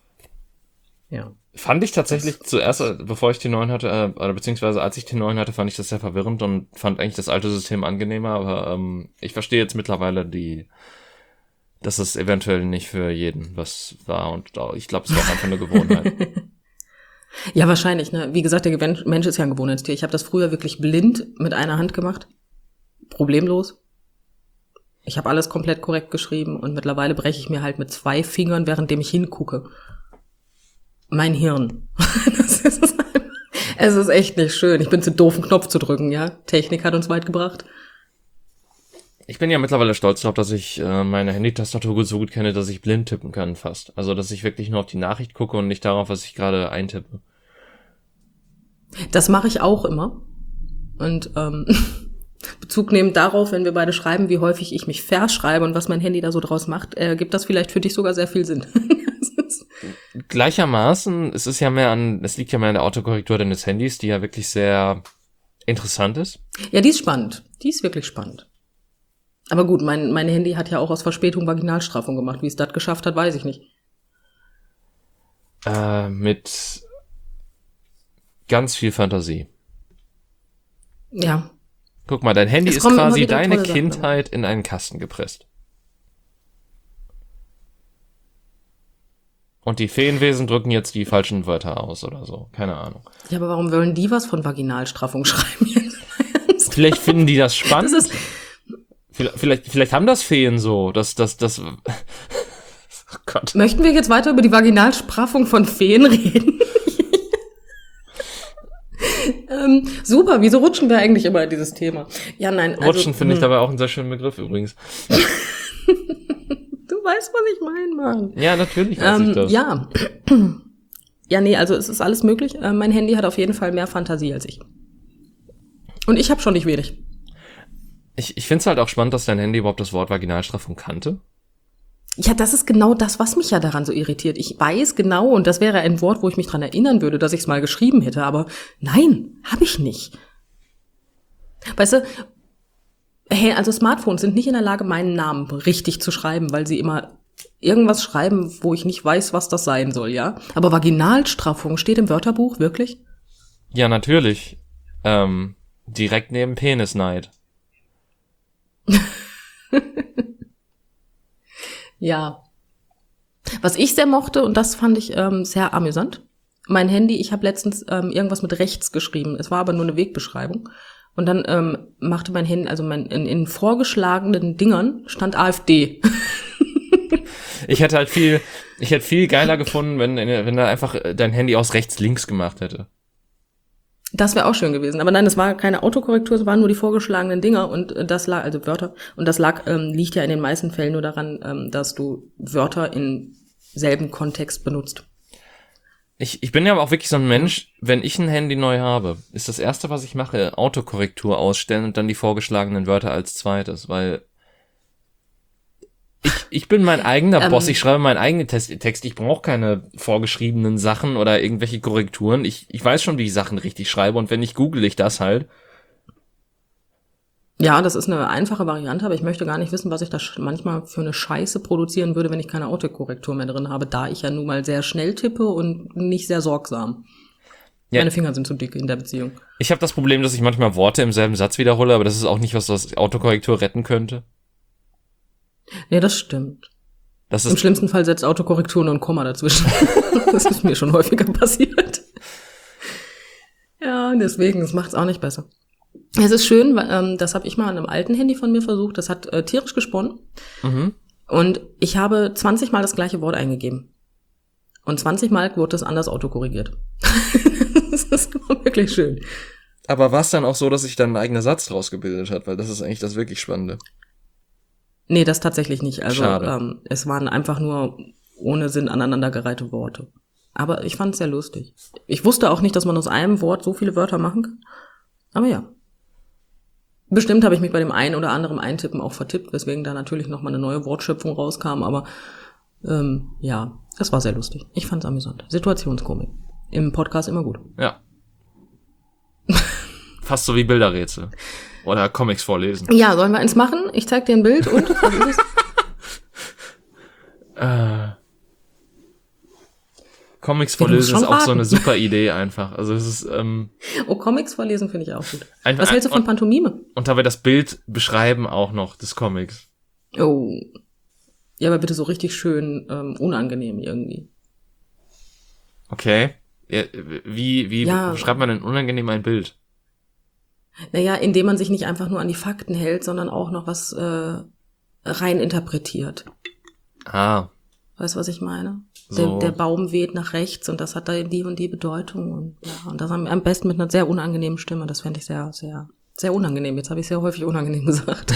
Ja. Fand ich tatsächlich das zuerst, bevor ich T neun hatte, äh, oder beziehungsweise als ich T neun hatte, fand ich das sehr verwirrend und fand eigentlich das alte System angenehmer, aber ähm, ich verstehe jetzt mittlerweile die, dass es eventuell nicht für jeden was war und ich glaube, es war auch einfach eine Gewohnheit. Ja, wahrscheinlich, ne? Wie gesagt, der Mensch ist ja ein Gewohnheitstier. Ich habe das früher wirklich blind mit einer Hand gemacht. Problemlos. Ich habe alles komplett korrekt geschrieben und mittlerweile breche ich mir halt mit zwei Fingern, währenddem ich hingucke. Mein Hirn. Das ist es, es ist echt nicht schön. Ich bin zu doof, einen Knopf zu drücken, ja. Technik hat uns weit gebracht. Ich bin ja mittlerweile stolz darauf, dass ich äh, meine Handy-Tastatur so gut kenne, dass ich blind tippen kann fast. Also, dass ich wirklich nur auf die Nachricht gucke und nicht darauf, was ich gerade eintippe. Das mache ich auch immer. Und ähm, Bezug nehmend darauf, wenn wir beide schreiben, wie häufig ich mich verschreibe und was mein Handy da so draus macht, äh, gibt das vielleicht für dich sogar sehr viel Sinn. Gleichermaßen, es ist ja mehr an, es liegt ja mehr an der Autokorrektur deines Handys, die ja wirklich sehr interessant ist. Ja, die ist spannend. Die ist wirklich spannend. Aber gut, mein, mein Handy hat ja auch aus Verspätung Vaginalstraffung gemacht. Wie es das geschafft hat, weiß ich nicht. Äh, mit ganz viel Fantasie. Ja. Guck mal, dein Handy ist quasi deine Kindheit in einen Kasten gepresst. Und die Feenwesen drücken jetzt die falschen Wörter aus oder so. Keine Ahnung. Ja, aber warum wollen die was von Vaginalstraffung schreiben jetzt? Vielleicht finden die das spannend. Das ist vielleicht, vielleicht, vielleicht haben das Feen so, dass das, das, oh Gott. Möchten wir jetzt weiter über die Vaginalstraffung von Feen reden? ähm, super, wieso rutschen wir eigentlich immer in dieses Thema? Ja, nein. Also, Rutschen finde ich dabei auch einen sehr schönen Begriff übrigens. Du weißt, was ich meine, Mann. Ja, natürlich weiß ähm, ich das. Ja. Ja, nee, also es ist alles möglich. Äh, mein Handy hat auf jeden Fall mehr Fantasie als ich. Und ich habe schon nicht wenig. Ich, ich finde es halt auch spannend, dass dein Handy überhaupt das Wort Vaginalstraffung kannte. Ja, das ist genau das, was mich ja daran so irritiert. Ich weiß genau, und das wäre ein Wort, wo ich mich dran erinnern würde, dass ich es mal geschrieben hätte, aber nein, habe ich nicht. Weißt du, hey, also Smartphones sind nicht in der Lage, meinen Namen richtig zu schreiben, weil sie immer irgendwas schreiben, wo ich nicht weiß, was das sein soll, ja? Aber Vaginalstraffung steht im Wörterbuch, wirklich? Ja, natürlich. Ähm, direkt neben Penisneid. Ja. Was ich sehr mochte, und das fand ich ähm, sehr amüsant, mein Handy, ich habe letztens ähm, irgendwas mit rechts geschrieben, es war aber nur eine Wegbeschreibung. Und dann ähm, machte mein Handy, also mein, in, in vorgeschlagenen Dingern stand AfD. Ich hätte halt viel, ich hätte viel geiler gefunden, wenn, wenn er einfach dein Handy aus rechts links gemacht hätte. Das wäre auch schön gewesen. Aber nein, es war keine Autokorrektur, es waren nur die vorgeschlagenen Dinger und das lag, also Wörter. Und das lag, ähm, liegt ja in den meisten Fällen nur daran, ähm, dass du Wörter im selben Kontext benutzt. Ich, ich bin ja aber auch wirklich so ein Mensch, wenn ich ein Handy neu habe, ist das erste, was ich mache, Autokorrektur ausstellen und dann die vorgeschlagenen Wörter als zweites, weil ich, ich bin mein eigener ähm, Boss, ich schreibe meinen eigenen Text, ich brauche keine vorgeschriebenen Sachen oder irgendwelche Korrekturen, ich, ich weiß schon, wie ich Sachen richtig schreibe und wenn nicht, google ich das halt. Ja, das ist eine einfache Variante, aber ich möchte gar nicht wissen, was ich da manchmal für eine Scheiße produzieren würde, wenn ich keine Autokorrektur mehr drin habe, da ich ja nun mal sehr schnell tippe und nicht sehr sorgsam. Ja. Meine Finger sind zu dick in der Beziehung. Ich habe das Problem, dass ich manchmal Worte im selben Satz wiederhole, aber das ist auch nicht, was das Autokorrektur retten könnte. Nee, das stimmt. Das ist Im schlimmsten Fall setzt Autokorrektur nur ein Komma dazwischen. Das ist mir schon häufiger passiert. Ja, deswegen, das macht's auch nicht besser. Es ist schön, weil, ähm, das habe ich mal an einem alten Handy von mir versucht, das hat äh, tierisch gesponnen. Mhm. Und ich habe zwanzig Mal das gleiche Wort eingegeben. Und zwanzig Mal wurde das anders autokorrigiert. Das ist wirklich schön. Aber war es dann auch so, dass sich dann ein eigener Satz draus gebildet hat? Weil das ist eigentlich das wirklich Spannende. Nee, das tatsächlich nicht. Also Schade. Ähm, es waren einfach nur ohne Sinn aneinandergereihte Worte. Aber ich fand es sehr lustig. Ich wusste auch nicht, dass man aus einem Wort so viele Wörter machen kann. Aber ja. Bestimmt habe ich mich bei dem einen oder anderen Eintippen auch vertippt, weswegen da natürlich nochmal eine neue Wortschöpfung rauskam. Aber ähm, ja, das war sehr lustig. Ich fand es amüsant. Situationskomik. Im Podcast immer gut. Ja. Fast so wie Bilderrätsel. Oder Comics vorlesen. Ja, sollen wir eins machen? Ich zeig dir ein Bild und was ist es? äh, Comics vorlesen ist auch raten. So eine super Idee einfach. Also es ist ähm, Oh, Comics vorlesen finde ich auch gut. Einfach, was hältst du von Pantomime? Und dabei das Bild beschreiben auch noch des Comics. Oh. Ja, aber bitte so richtig schön ähm, unangenehm irgendwie. Okay. Ja, wie wie ja. beschreibt man denn unangenehm ein Bild? Naja, indem man sich nicht einfach nur an die Fakten hält, sondern auch noch was äh, rein interpretiert. Ah. Weißt du, was ich meine? So. Der, der Baum weht nach rechts und das hat da die und die Bedeutung. Und ja, und das am, am besten mit einer sehr unangenehmen Stimme. Das fände ich sehr, sehr, sehr unangenehm. Jetzt habe ich sehr häufig unangenehm gesagt.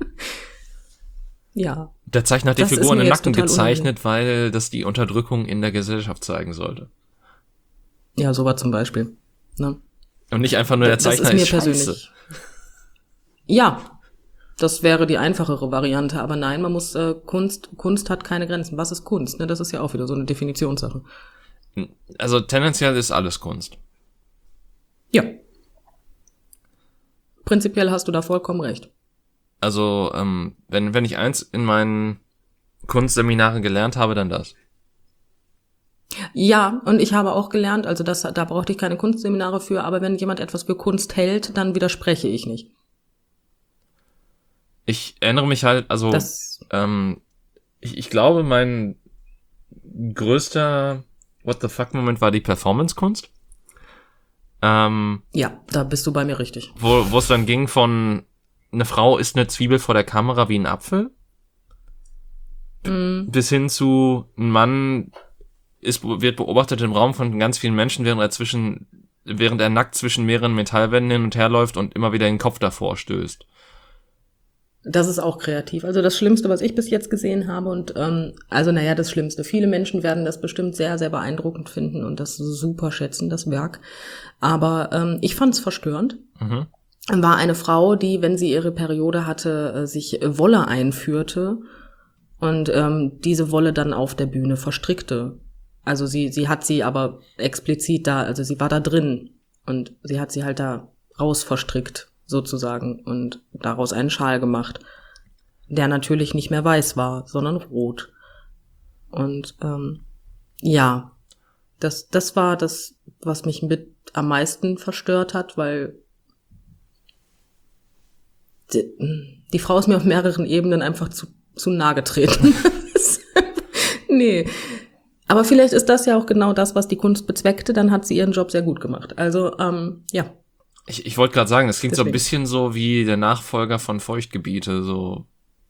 Ja. Der Zeichner hat die Das ist Figur in mir den jetzt Nacken total gezeichnet, weil das die Unterdrückung in der Gesellschaft zeigen sollte. Ja, sowas zum Beispiel. Ne? Und nicht einfach nur der Zeichner das ist ist mir scheiße. Persönlich. Ja, das wäre die einfachere Variante. Aber nein, man muss äh, Kunst, Kunst hat keine Grenzen. Was ist Kunst? Ne, das ist ja auch wieder so eine Definitionssache. Also tendenziell ist alles Kunst. Ja. Prinzipiell hast du da vollkommen recht. Also ähm, wenn wenn ich eins in meinen Kunstseminaren gelernt habe, dann das. Ja, und ich habe auch gelernt, also das, da brauchte ich keine Kunstseminare für, aber wenn jemand etwas für Kunst hält, dann widerspreche ich nicht. Ich erinnere mich halt, also das, ähm, ich, ich glaube, mein größter What the fuck Moment war die Performance-Kunst. Ähm, ja, da bist du bei mir richtig. Wo wo es dann ging von eine Frau isst eine Zwiebel vor der Kamera wie ein Apfel, mm. bis hin zu ein Mann ist wird beobachtet im Raum von ganz vielen Menschen, während er zwischen während er nackt zwischen mehreren Metallwänden hin und her läuft und immer wieder den Kopf davor stößt. Das ist auch kreativ. Also das Schlimmste, was ich bis jetzt gesehen habe und ähm, also naja, das Schlimmste. Viele Menschen werden das bestimmt sehr, sehr beeindruckend finden und das super schätzen, das Werk. Aber ähm, ich fand es verstörend. Mhm. War eine Frau, die, wenn sie ihre Periode hatte, äh, sich Wolle einführte und ähm, diese Wolle dann auf der Bühne verstrickte. Also sie sie hat sie aber explizit da, also sie war da drin und sie hat sie halt da raus verstrickt sozusagen und daraus einen Schal gemacht, der natürlich nicht mehr weiß war, sondern rot. Und ähm, ja, das das war das, was mich mit am meisten verstört hat, weil die, die Frau ist mir auf mehreren Ebenen einfach zu zu nahe getreten. Nee. Aber vielleicht ist das ja auch genau das, was die Kunst bezweckte, dann hat sie ihren Job sehr gut gemacht. Also, ähm, ja. Ich, ich wollte gerade sagen, das klingt Deswegen. so ein bisschen so wie der Nachfolger von Feuchtgebiete, so.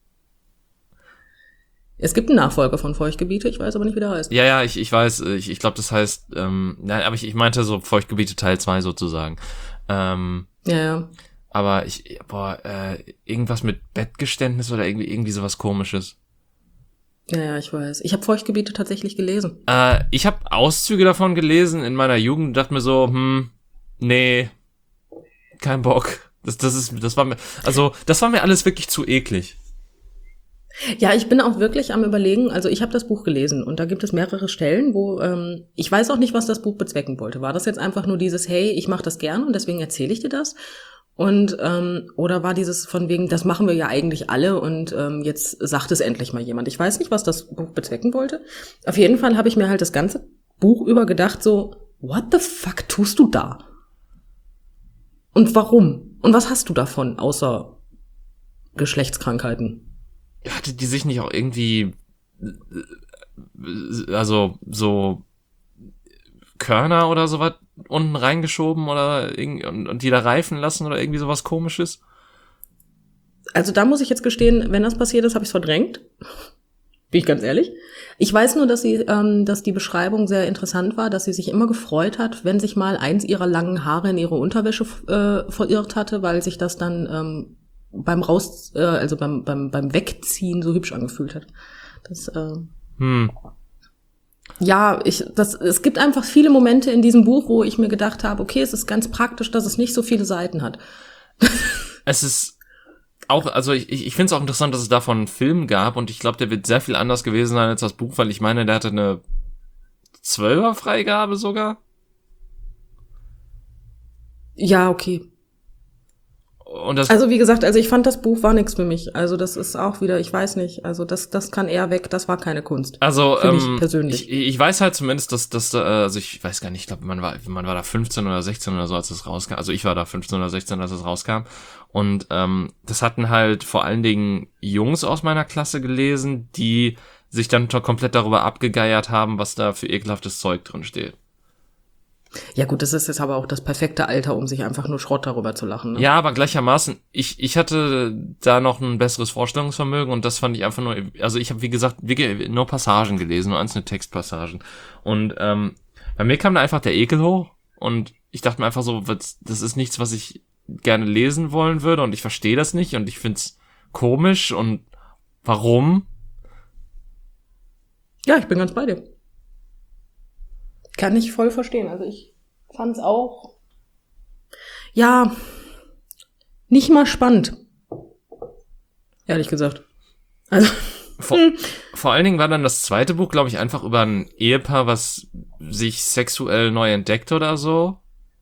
Es gibt einen Nachfolger von Feuchtgebiete, ich weiß aber nicht, wie der heißt. Ja, ja, ich, ich weiß, ich, ich glaube, das heißt, ähm, nein, aber ich, ich meinte so Feuchtgebiete Teil zwei sozusagen. Ähm, Ja, ja. aber ich, boah, äh, irgendwas mit Bettgeständnis oder irgendwie, irgendwie sowas Komisches. Ja, ja, ich weiß. Ich habe Feuchtgebiete tatsächlich gelesen. Äh, ich habe Auszüge davon gelesen in meiner Jugend und dachte mir so, hm, nee, kein Bock. Das, das ist, das war mir, also, das war mir alles wirklich zu eklig. Ja, ich bin auch wirklich am Überlegen, also ich habe das Buch gelesen und da gibt es mehrere Stellen, wo, ähm, ich weiß auch nicht, was das Buch bezwecken wollte. War das jetzt einfach nur dieses, hey, ich mache das gern und deswegen erzähle ich dir das? Und ähm, oder war dieses von wegen, das machen wir ja eigentlich alle und ähm, jetzt sagt es endlich mal jemand. Ich weiß nicht, was das Buch bezwecken wollte. Auf jeden Fall habe ich mir halt das ganze Buch über gedacht, so, what the fuck tust du da? Und warum? Und was hast du davon, außer Geschlechtskrankheiten? Hatte die sich nicht auch irgendwie, also so Körner oder sowas unten reingeschoben oder und, und die da reifen lassen oder irgendwie sowas Komisches? Also da muss ich jetzt gestehen, wenn das passiert ist, habe ich es verdrängt. Bin ich ganz ehrlich. Ich weiß nur, dass sie, ähm, dass die Beschreibung sehr interessant war, dass sie sich immer gefreut hat, wenn sich mal eins ihrer langen Haare in ihre Unterwäsche äh, verirrt hatte, weil sich das dann ähm, beim Raus, äh, also beim beim beim Wegziehen so hübsch angefühlt hat. Das. Äh, hm. Ja, ich, das, es gibt einfach viele Momente in diesem Buch, wo ich mir gedacht habe, okay, es ist ganz praktisch, dass es nicht so viele Seiten hat. Es ist auch, also ich, ich finde es auch interessant, dass es davon einen Film gab und ich glaube, der wird sehr viel anders gewesen sein als das Buch, weil ich meine, der hatte eine Zwölfer-Freigabe sogar. Ja, okay. Und das, also wie gesagt, also ich fand, das Buch war nichts für mich. Also das ist auch wieder, ich weiß nicht, also das das kann eher weg, das war keine Kunst. Also für ähm, mich persönlich. Ich, ich weiß halt zumindest, dass, dass äh, also ich weiß gar nicht, ich glaube, man war man war da fünfzehn oder sechzehn oder so, als es rauskam. Also ich war da fünfzehn oder sechzehn, als es rauskam. Und ähm, das hatten halt vor allen Dingen Jungs aus meiner Klasse gelesen, die sich dann komplett darüber abgegeiert haben, was da für ekelhaftes Zeug drin steht. Ja gut, das ist jetzt aber auch das perfekte Alter, um sich einfach nur Schrott darüber zu lachen. Ne? Ja, aber gleichermaßen, ich ich hatte da noch ein besseres Vorstellungsvermögen und das fand ich einfach nur, also ich habe wie gesagt wirklich nur Passagen gelesen, nur einzelne Textpassagen. Und ähm, bei mir kam da einfach der Ekel hoch und ich dachte mir einfach so, das ist nichts, was ich gerne lesen wollen würde und ich verstehe das nicht und ich find's komisch und warum? Ja, ich bin ganz bei dir. Kann ich voll verstehen. Also ich fand's auch, ja, nicht mal spannend. Ehrlich gesagt. Also vor, vor allen Dingen war dann das zweite Buch, glaube ich, einfach über ein Ehepaar, was sich sexuell neu entdeckt oder so.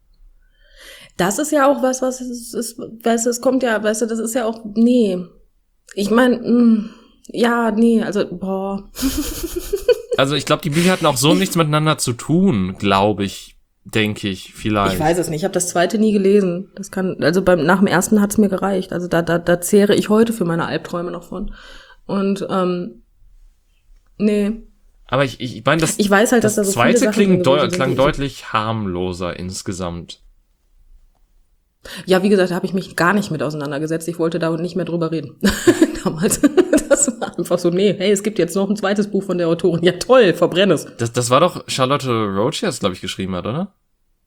Das ist ja auch was, was es ist, weißt du, es kommt ja, weißt du, das ist ja auch, nee. Ich meine, ja, nee, also, boah. Also ich glaube, die Bücher hatten auch so nichts miteinander zu tun, glaube ich, denke ich, vielleicht. Ich weiß es nicht, ich habe das zweite nie gelesen. Das kann, also beim nach dem ersten hat's mir gereicht. Also da da da zehre ich heute für meine Albträume noch von. Und ähm, nee. Aber ich ich meine, das ich weiß halt, dass das da so zweite viele klingt Sachen deu- sind, klang die deutlich harmloser insgesamt. Ja, wie gesagt, da habe ich mich gar nicht mit auseinandergesetzt. Ich wollte da nicht mehr drüber reden. Damals. Das war einfach so, nee, hey, es gibt jetzt noch ein zweites Buch von der Autorin. Ja toll, verbrenne es. Das, das war doch Charlotte Roach, die das, glaube ich, geschrieben hat, oder?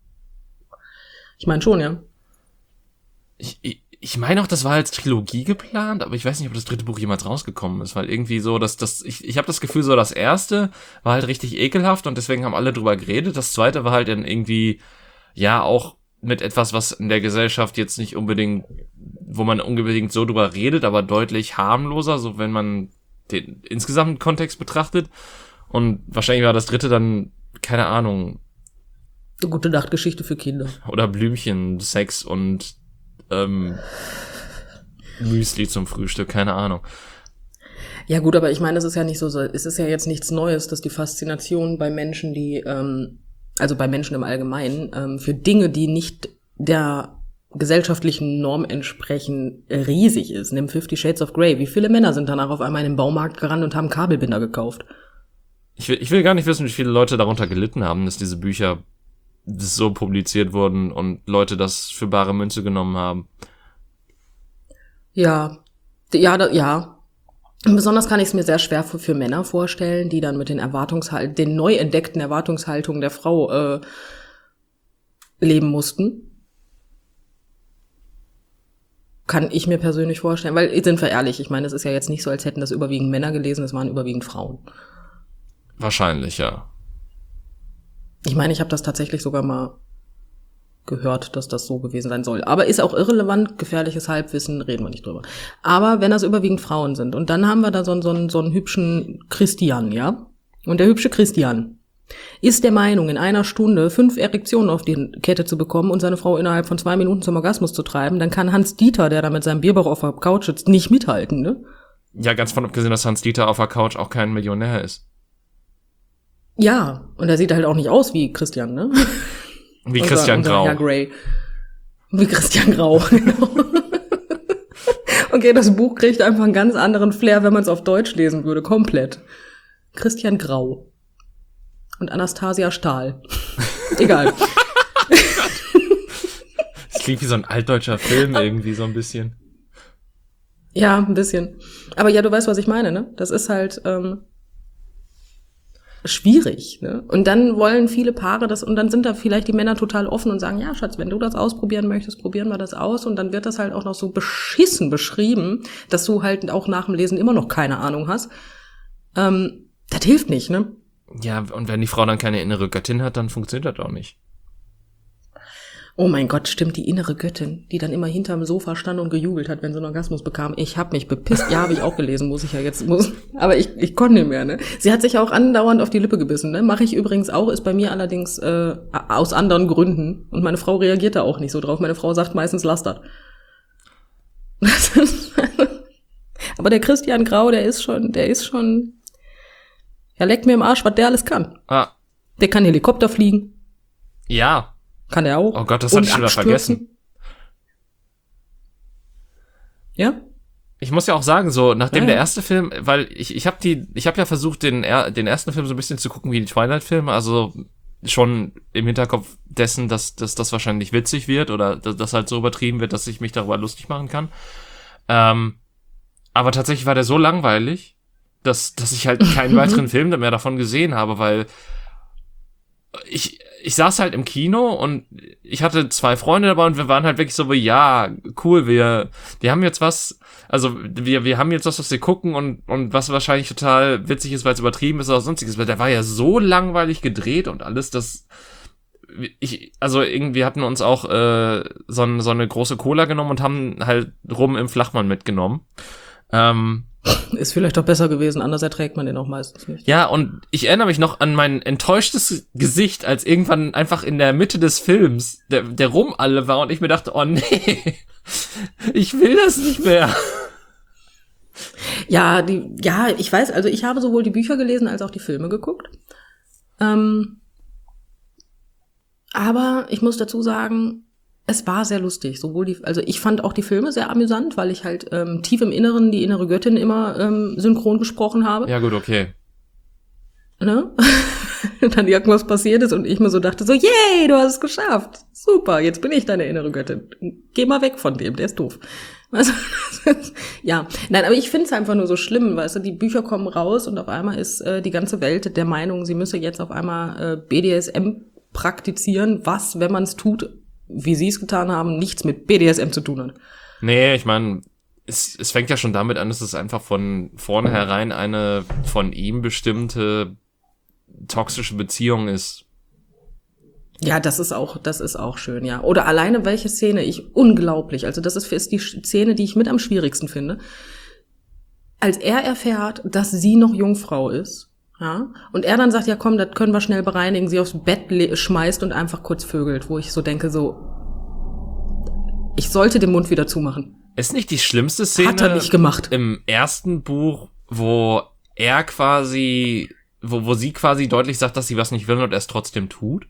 Ich meine schon, ja. Ich, ich, ich meine auch, das war als Trilogie geplant, aber ich weiß nicht, ob das dritte Buch jemals rausgekommen ist, weil irgendwie so, dass das, ich, ich habe das Gefühl, so das erste war halt richtig ekelhaft und deswegen haben alle drüber geredet. Das zweite war halt dann irgendwie, ja, auch mit etwas, was in der Gesellschaft jetzt nicht unbedingt, wo man unbedingt so drüber redet, aber deutlich harmloser, so wenn man den insgesamten Kontext betrachtet. Und wahrscheinlich war das dritte dann, keine Ahnung. Eine gute Nachtgeschichte für Kinder. Oder Blümchen, Sex und ähm, Müsli zum Frühstück, keine Ahnung. Ja gut, aber ich meine, es ist ja nicht so, es ist ja jetzt nichts Neues, dass die Faszination bei Menschen, die ähm, also bei Menschen im Allgemeinen, ähm, für Dinge, die nicht der gesellschaftlichen Norm entsprechen, riesig ist. Nimm Fifty Shades of Grey. Wie viele Männer sind danach auf einmal in den Baumarkt gerannt und haben Kabelbinder gekauft? Ich will, ich will gar nicht wissen, wie viele Leute darunter gelitten haben, dass diese Bücher so publiziert wurden und Leute das für bare Münze genommen haben. Ja, ja, da, ja. Und besonders kann ich es mir sehr schwer für, für Männer vorstellen, die dann mit den Erwartungshal- den neu entdeckten Erwartungshaltungen der Frau äh, leben mussten. Kann ich mir persönlich vorstellen, weil, sind wir ehrlich, ich meine, es ist ja jetzt nicht so, als hätten das überwiegend Männer gelesen, es waren überwiegend Frauen. Wahrscheinlich, ja. Ich meine, ich habe das tatsächlich sogar mal gehört, dass das so gewesen sein soll. Aber ist auch irrelevant, gefährliches Halbwissen, reden wir nicht drüber. Aber wenn das überwiegend Frauen sind und dann haben wir da so, einen so, einen, so einen hübschen Christian, ja? Und der hübsche Christian ist der Meinung, in einer Stunde fünf Erektionen auf die Kette zu bekommen und seine Frau innerhalb von zwei Minuten zum Orgasmus zu treiben, dann kann Hans Dieter, der da mit seinem Bierbauch auf der Couch sitzt, nicht mithalten, ne? Ja, ganz von abgesehen, dass Hans Dieter auf der Couch auch kein Millionär ist. Ja, und er sieht halt auch nicht aus wie Christian, ne? Wie Christian unser, unser Grau. Herr Grey. Wie Christian Grau, genau. Okay, das Buch kriegt einfach einen ganz anderen Flair, wenn man es auf Deutsch lesen würde, komplett. Christian Grau. Und Anastasia Stahl. Egal. Das klingt wie so ein altdeutscher Film irgendwie so ein bisschen. Ja, ein bisschen. Aber ja, du weißt, was ich meine, ne? Das ist halt ähm, schwierig, ne? Und dann wollen viele Paare das, und dann sind da vielleicht die Männer total offen und sagen, ja, Schatz, wenn du das ausprobieren möchtest, probieren wir das aus. Und dann wird das halt auch noch so beschissen beschrieben, dass du halt auch nach dem Lesen immer noch keine Ahnung hast. Ähm, das hilft nicht, ne? Ja, und wenn die Frau dann keine innere Göttin hat, dann funktioniert das auch nicht. Oh mein Gott, stimmt, die innere Göttin, die dann immer hinterm Sofa stand und gejubelt hat, wenn sie einen Orgasmus bekam. Ich hab mich bepisst. Ja, habe ich auch gelesen, muss ich ja jetzt, muss. Aber ich, ich konnte nicht mehr, ne? Sie hat sich auch andauernd auf die Lippe gebissen, ne? Mache ich übrigens auch, ist bei mir allerdings äh, aus anderen Gründen. Und meine Frau reagiert da auch nicht so drauf. Meine Frau sagt meistens, lass das. Aber der Christian Grau, der ist schon, der ist schon, er leckt mir im Arsch, was der alles kann. Ah. Der kann Helikopter fliegen. Ja. Kann er auch. Oh Gott, das hatte ich schon wieder vergessen. Ja? Ich muss ja auch sagen, so, nachdem ja, der ja. erste Film, weil ich ich habe die, ich habe ja versucht, den den ersten Film so ein bisschen zu gucken wie die Twilight-Filme, also schon im Hinterkopf dessen, dass, dass das wahrscheinlich witzig wird oder dass das halt so übertrieben wird, dass ich mich darüber lustig machen kann. Ähm, aber tatsächlich war der so langweilig, dass dass ich halt keinen weiteren Film mehr davon gesehen habe, weil ich ich saß halt im Kino und ich hatte zwei Freunde dabei und wir waren halt wirklich so, ja, cool, wir wir haben jetzt was, also wir wir haben jetzt was, was wir gucken und und was wahrscheinlich total witzig ist, weil es übertrieben ist oder sonstiges, weil der war ja so langweilig gedreht und alles, dass ich, also irgendwie hatten uns auch äh, so, so eine große Cola genommen und haben halt Rum im Flachmann mitgenommen. Ähm, Ist vielleicht doch besser gewesen, anders erträgt man den auch meistens nicht. Ja, und ich erinnere mich noch an mein enttäuschtes Gesicht, als irgendwann einfach in der Mitte des Films der, der Rum alle war und ich mir dachte, oh nee, ich will das nicht mehr. Ja, die, ja, ich weiß, also ich habe sowohl die Bücher gelesen als auch die Filme geguckt. Ähm, aber ich muss dazu sagen, es war sehr lustig, sowohl die, also ich fand auch die Filme sehr amüsant, weil ich halt ähm, tief im Inneren die innere Göttin immer ähm, synchron gesprochen habe. Ja gut, okay. Ne? Dann irgendwas passiert ist und ich mir so dachte so, yay, du hast es geschafft. Super, jetzt bin ich deine innere Göttin. Geh mal weg von dem, der ist doof. Also, ja, nein, aber ich finde es einfach nur so schlimm, weißt du, die Bücher kommen raus und auf einmal ist äh, die ganze Welt der Meinung, sie müsse jetzt auf einmal äh, B D S M praktizieren, was, wenn man es tut, wie sie es getan haben, nichts mit B D S M zu tun hat. Nee, ich meine, es, es fängt ja schon damit an, dass es einfach von vornherein eine von ihm bestimmte toxische Beziehung ist. Ja, das ist auch, das ist auch schön, ja. Oder alleine welche Szene ich unglaublich, also das ist, ist die Szene, die ich mit am schwierigsten finde. Als er erfährt, dass sie noch Jungfrau ist, ja, und er dann sagt, ja komm, das können wir schnell bereinigen, sie aufs Bett le- schmeißt und einfach kurz vögelt, wo ich so denke, so, ich sollte den Mund wieder zumachen. Ist nicht die schlimmste Szene Hat er nicht gemacht. Im ersten Buch, wo er quasi, wo, wo sie quasi deutlich sagt, dass sie was nicht will und er es trotzdem tut?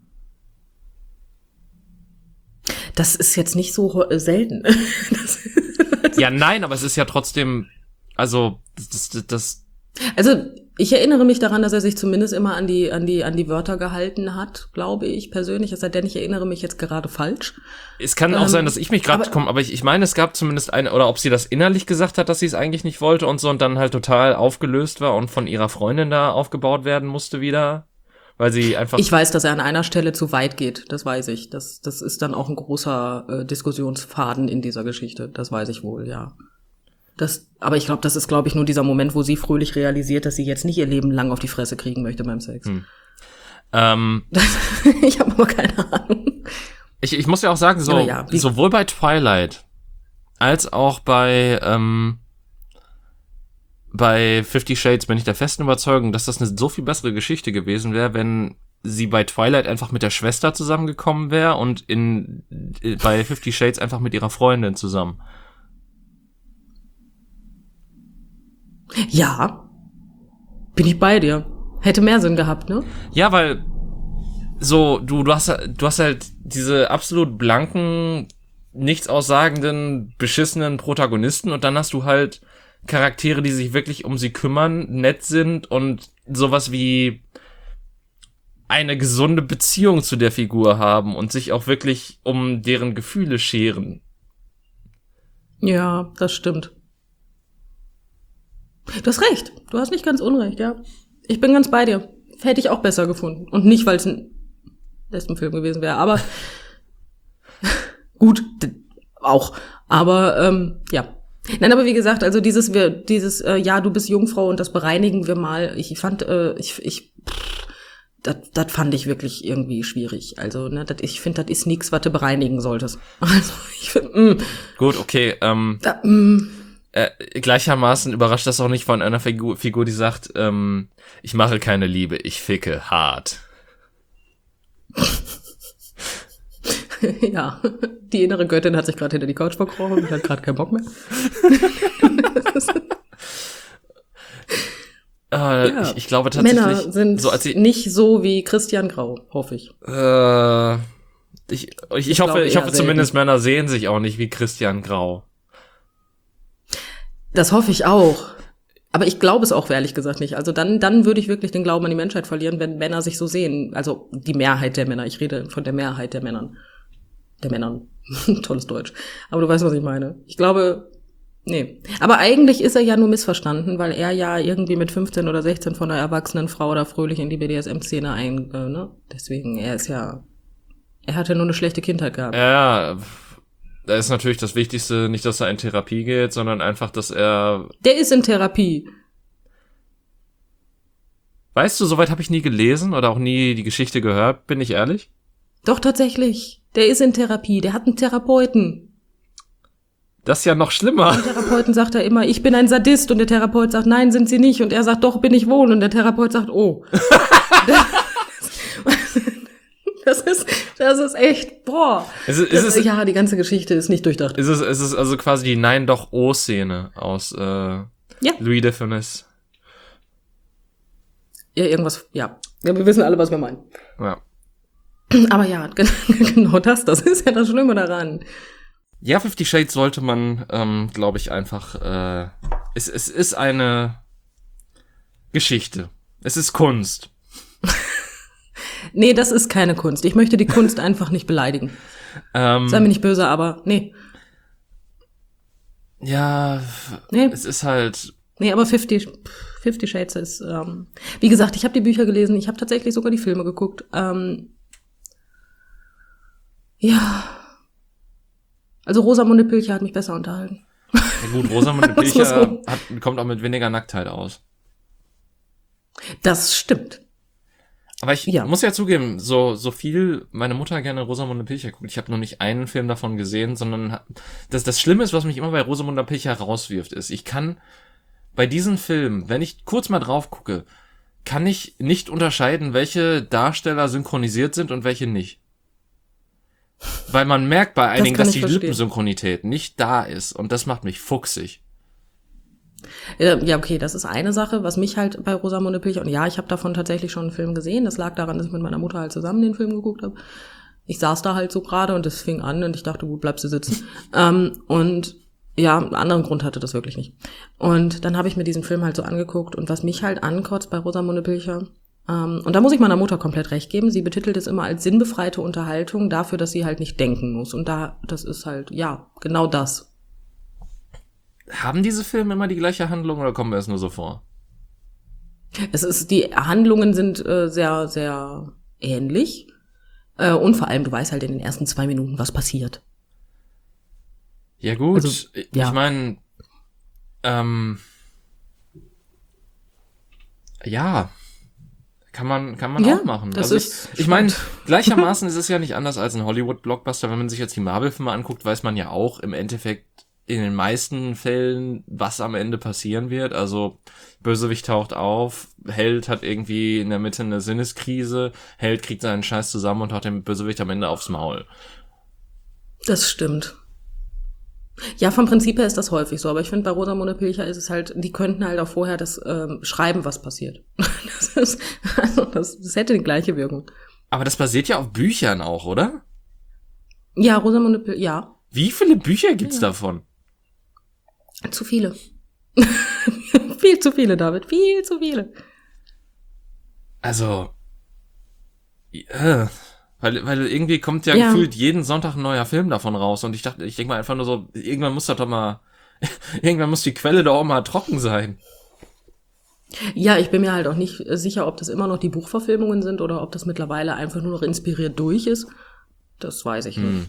Das ist jetzt nicht so selten. Das ja, nein, aber es ist ja trotzdem, also, das, das, das Also, ich erinnere mich daran, dass er sich zumindest immer an die, an die, an die Wörter gehalten hat, glaube ich persönlich. Es sei denn, ich erinnere mich jetzt gerade falsch. Es kann auch ähm, sein, dass ich mich gerade komme, aber ich, ich meine, es gab zumindest eine, oder ob sie das innerlich gesagt hat, dass sie es eigentlich nicht wollte und so und dann halt total aufgelöst war und von ihrer Freundin da aufgebaut werden musste wieder, weil sie einfach... Ich weiß, dass er an einer Stelle zu weit geht, das weiß ich. Das, das ist dann auch ein großer äh, Diskussionsfaden in dieser Geschichte, das weiß ich wohl, ja. Das, aber ich glaube, das ist, glaube ich, nur dieser Moment, wo sie fröhlich realisiert, dass sie jetzt nicht ihr Leben lang auf die Fresse kriegen möchte beim Sex. Hm. Ähm, das, ich habe aber keine Ahnung. Ich, ich muss ja auch sagen, so ja, sowohl bei Twilight als auch bei ähm, bei Fifty Shades bin ich der festen Überzeugung, dass das eine so viel bessere Geschichte gewesen wäre, wenn sie bei Twilight einfach mit der Schwester zusammengekommen wäre und in bei Fifty Shades einfach mit ihrer Freundin zusammen. Ja, bin ich bei dir. Hätte mehr Sinn gehabt, ne? Ja, weil so, du, du hast du hast halt diese absolut blanken, nichts aussagenden, beschissenen Protagonisten und dann hast du halt Charaktere, die sich wirklich um sie kümmern, nett sind und sowas wie eine gesunde Beziehung zu der Figur haben und sich auch wirklich um deren Gefühle scheren. Ja, das stimmt. Du hast recht. Du hast nicht ganz unrecht, ja. Ich bin ganz bei dir. Hätte ich auch besser gefunden. Und nicht, weil es ein Lesbenfilm gewesen wäre, aber gut, d- auch. Aber, ähm, ja. Nein, aber wie gesagt, also dieses, wir, dieses, äh, ja, du bist Jungfrau und das bereinigen wir mal. Ich fand, äh, ich, ich, das, das fand ich wirklich irgendwie schwierig. Also, ne, das, ich finde, das ist nichts, was du bereinigen solltest. Also, ich finde, Gut, okay, ähm, da, mm. äh, gleichermaßen überrascht das auch nicht von einer Figur, Figur die sagt, ähm, ich mache keine Liebe, ich ficke hart. Ja, die innere Göttin hat sich gerade hinter die Couch verkrochen und hat gerade keinen Bock mehr. äh, Ja. ich, ich glaube tatsächlich, Männer sind so als ich, nicht so wie Christian Grau, hoffe ich. äh, ich, ich, ich, Ich hoffe, glaube ich eher hoffe zumindest selten. Männer sehen sich auch nicht wie Christian Grau. Das hoffe ich auch. Aber ich glaube es auch ehrlich gesagt nicht. Also dann, dann würde ich wirklich den Glauben an die Menschheit verlieren, wenn Männer sich so sehen. Also die Mehrheit der Männer. Ich rede von der Mehrheit der Männern. Der Männern. Tolles Deutsch. Aber du weißt, was ich meine. Ich glaube, nee. Aber eigentlich ist er ja nur missverstanden, weil er ja irgendwie mit fünfzehn oder sechzehn von einer erwachsenen Frau da fröhlich in die B D S M-Szene ein, äh, ne? Deswegen, er ist ja, er hatte nur eine schlechte Kindheit gehabt. Ja, da ist natürlich das Wichtigste nicht, dass er in Therapie geht, sondern einfach, dass er, Der ist in Therapie. weißt du, soweit habe ich nie gelesen oder auch nie die Geschichte gehört, bin ich ehrlich. Doch, tatsächlich. Der ist in Therapie. Der hat einen Therapeuten. Das ist ja noch schlimmer. Dem Therapeuten sagt er immer, ich bin ein Sadist. Und der Therapeut sagt, nein, sind Sie nicht. Und er sagt, doch, bin ich wohl. Und der Therapeut sagt, oh. Das ist, das ist echt, boah. Es ist, Das, es ist, ja, die ganze Geschichte ist nicht durchdacht. es ist, es ist also quasi die Nein-Doch-Oh-Szene aus äh, Ja. Louis de Funès. Ja, irgendwas, ja. Ja, wir wissen alle, was wir meinen. Ja. Aber ja, genau das, das ist ja das Schlimme daran. Ja, Fifty Shades sollte man, ähm, glaube ich, einfach, äh, es, es ist eine Geschichte. Es ist Kunst. Nee, das ist keine Kunst. Ich möchte die Kunst einfach nicht beleidigen. Ähm, Sei mir nicht böse, aber nee. ja, Nee. es ist halt, Nee, aber Fifty, Fifty Shades ist, ähm, wie gesagt, ich habe die Bücher gelesen, ich habe tatsächlich sogar die Filme geguckt. Ähm, ja. Also Rosamunde Pilcher hat mich besser unterhalten. ja gut, Rosamunde Was Pilcher so? hat, kommt auch mit weniger Nacktheit aus. Das stimmt. Aber ich Ja. muss ja zugeben, so so viel meine Mutter gerne Rosamunde Pilcher guckt. Ich habe noch nicht einen Film davon gesehen, sondern ha- das das Schlimme ist, was mich immer bei Rosamunde Pilcher rauswirft, ist, ich kann bei diesen Filmen, wenn ich kurz mal drauf gucke, kann ich nicht unterscheiden, welche Darsteller synchronisiert sind und welche nicht. Weil man merkt bei einigen, kann dass ich die verstehen. Lippensynchronität nicht da ist und das macht mich fuchsig. Äh, Ja, okay, das ist eine Sache, was mich halt bei Rosamunde Pilcher, und ja, ich habe davon tatsächlich schon einen Film gesehen, das lag daran, dass ich mit meiner Mutter halt zusammen den Film geguckt habe. Ich saß da halt so gerade und es fing an und ich dachte, gut, bleibst du sitzen. ähm, und ja, einen anderen Grund hatte das wirklich nicht. Und dann habe ich mir diesen Film halt so angeguckt und was mich halt ankotzt bei Rosamunde Pilcher, ähm, und da muss ich meiner Mutter komplett recht geben, sie betitelt es immer als sinnbefreite Unterhaltung dafür, dass sie halt nicht denken muss. Und da, das ist halt, ja, genau das. Haben diese Filme immer die gleiche Handlung oder kommen mir das nur so vor? Es ist, die Handlungen sind äh, sehr, sehr ähnlich. Äh, und vor allem, du weißt halt in den ersten zwei Minuten, was passiert. Ja gut, Also, ich ja. meine, ähm, ja, kann man kann man Ja, auch machen. das Also ist ich, ich meine, gleichermaßen ist es ja nicht anders als ein Hollywood-Blockbuster. Wenn man sich jetzt die Marvel-Filme anguckt, weiß man ja auch im Endeffekt in den meisten Fällen, was am Ende passieren wird. Also Bösewicht taucht auf, Held hat irgendwie in der Mitte eine Sinneskrise, Held kriegt seinen Scheiß zusammen und haut den Bösewicht am Ende aufs Maul. Das stimmt. Ja, vom Prinzip her ist das häufig so, aber ich finde, bei Rosamunde Pilcher ist es halt, die könnten halt auch vorher das ähm, schreiben, was passiert. Das ist, also das, das hätte die gleiche Wirkung. Aber das basiert ja auf Büchern auch, oder? Ja, Rosamunde Pilcher, ja. Wie viele Bücher gibt's ja. davon? Zu viele. Viel zu viele, David, viel zu viele. Also, ja, weil, weil irgendwie kommt ja, ja gefühlt jeden Sonntag ein neuer Film davon raus und ich dachte, ich denke mal einfach nur so, irgendwann muss das doch mal, irgendwann muss die Quelle doch auch mal trocken sein. Ja, ich bin mir halt auch nicht sicher, ob das immer noch die Buchverfilmungen sind oder ob das mittlerweile einfach nur noch inspiriert durch ist. Das weiß ich hm. nicht.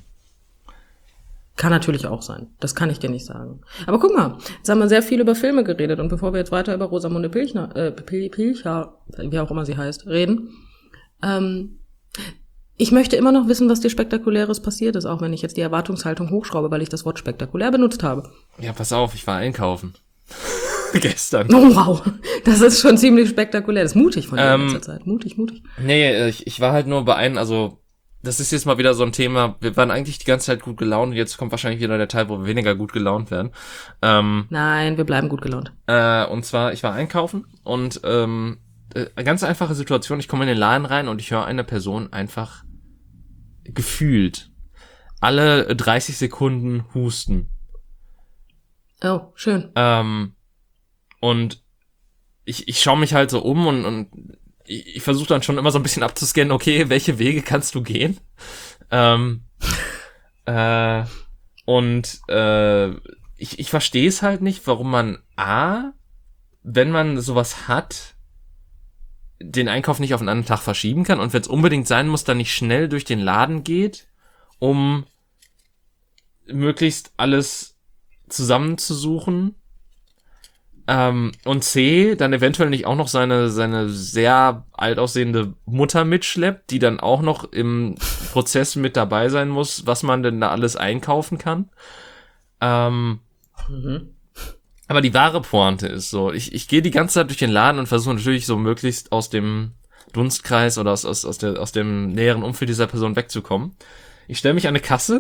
Kann natürlich auch sein. Das kann ich dir nicht sagen. Aber guck mal, jetzt haben wir sehr viel über Filme geredet und bevor wir jetzt weiter über Rosamunde Pilcher, äh, Pilcher, wie auch immer sie heißt, reden, ähm, ich möchte immer noch wissen, was dir Spektakuläres passiert ist, auch wenn ich jetzt die Erwartungshaltung hochschraube, weil ich das Wort spektakulär benutzt habe. Ja, pass auf, ich war einkaufen. Gestern. Oh wow, das ist schon ziemlich spektakulär. Das ist mutig von dir ähm, in letzter Zeit. Mutig, mutig. Nee, ich, ich war halt nur bei einem, also das ist jetzt mal wieder so ein Thema, wir waren eigentlich die ganze Zeit gut gelaunt und jetzt kommt wahrscheinlich wieder der Teil, wo wir weniger gut gelaunt werden. Ähm, Nein, wir bleiben gut gelaunt. Äh, und zwar, ich war einkaufen und ähm, äh, eine ganz einfache Situation, ich komme in den Laden rein und ich höre eine Person einfach gefühlt alle dreißig Sekunden husten. Oh, schön. Ähm, und ich, ich schaue mich halt so um und, und ich, ich versuche dann schon immer so ein bisschen abzuscannen, okay, welche Wege kannst du gehen? Ähm, äh, und äh, ich, ich verstehe es halt nicht, warum man A, wenn man sowas hat, den Einkauf nicht auf einen anderen Tag verschieben kann und wenn es unbedingt sein muss, dann nicht schnell durch den Laden geht, um möglichst alles zusammenzusuchen. Ähm, und C, dann eventuell nicht auch noch seine seine sehr alt aussehende Mutter mitschleppt, die dann auch noch im Prozess mit dabei sein muss, was man denn da alles einkaufen kann. Ähm, mhm. Aber die wahre Pointe ist so, ich ich gehe die ganze Zeit durch den Laden und versuche natürlich so möglichst aus dem Dunstkreis oder aus aus aus der aus dem näheren Umfeld dieser Person wegzukommen. Ich stelle mich an eine Kasse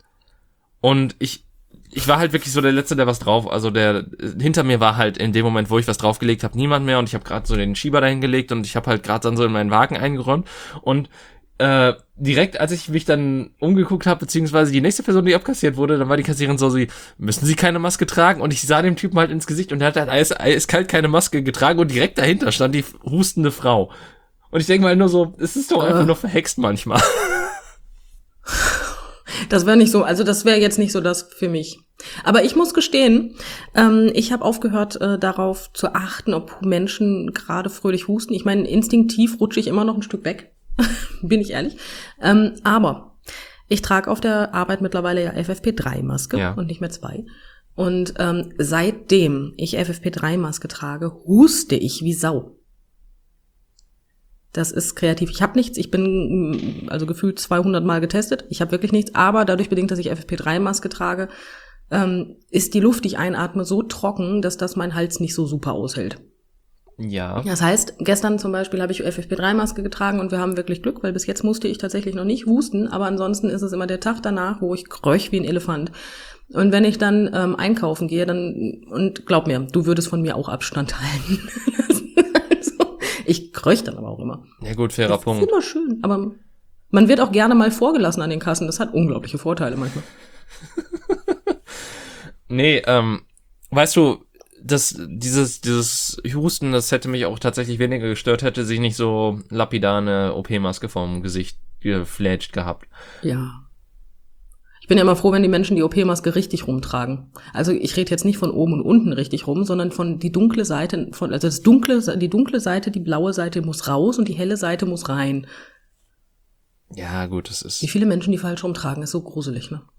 und ich ich war halt wirklich so der Letzte, der was drauf, also der hinter mir war halt in dem Moment, wo ich was draufgelegt habe, niemand mehr und ich habe gerade so den Schieber dahin gelegt und ich habe halt gerade dann so in meinen Wagen eingeräumt und äh, direkt, als ich mich dann umgeguckt habe, beziehungsweise die nächste Person, die abkassiert wurde, dann war die Kassiererin so, sie müssen Sie keine Maske tragen und ich sah dem Typen halt ins Gesicht und er hat halt eis, eiskalt keine Maske getragen und direkt dahinter stand die hustende Frau. Und ich denke mal nur so, es ist doch einfach äh. nur verhext manchmal. Das wäre nicht so, also das wäre jetzt nicht so das für mich. Aber ich muss gestehen, ähm, ich habe aufgehört, äh, darauf zu achten, ob Menschen gerade fröhlich husten. Ich meine, instinktiv rutsche ich immer noch ein Stück weg, bin ich ehrlich. Ähm, aber ich trage auf der Arbeit mittlerweile ja F F P drei Maske ja. und nicht mehr zwei. Und ähm, seitdem ich F F P drei Maske trage, huste ich wie Sau. Das ist kreativ. Ich habe nichts. Ich bin also gefühlt zweihundert Mal getestet. Ich habe wirklich nichts. Aber dadurch bedingt, dass ich F F P drei Maske trage, ähm, ist die Luft, die ich einatme, so trocken, dass das mein Hals nicht so super aushält. Ja. Das heißt, gestern zum Beispiel habe ich F F P drei Maske getragen und wir haben wirklich Glück, weil bis jetzt musste ich tatsächlich noch nicht husten. Aber ansonsten ist es immer der Tag danach, wo ich kröch wie ein Elefant. Und wenn ich dann ähm, einkaufen gehe, dann, und glaub mir, du würdest von mir auch Abstand halten. Ich kröch dann aber auch immer. Ja gut, fairer das Punkt. Das ist immer schön, aber man wird auch gerne mal vorgelassen an den Kassen. Das hat unglaubliche Vorteile manchmal. Nee, ähm, weißt du, das, dieses, dieses Husten, das hätte mich auch tatsächlich weniger gestört, hätte sich nicht so lapidar eine O P-Maske vorm Gesicht geflätscht gehabt. Ja. Ich bin ja immer froh, wenn die Menschen die O P-Maske richtig rumtragen. Also ich rede jetzt nicht von oben und unten richtig rum, sondern von die dunkle Seite, von also das dunkle, die dunkle Seite, die blaue Seite muss raus und die helle Seite muss rein. Ja, gut, das ist... Wie viele Menschen die falsch rumtragen, ist so gruselig, ne?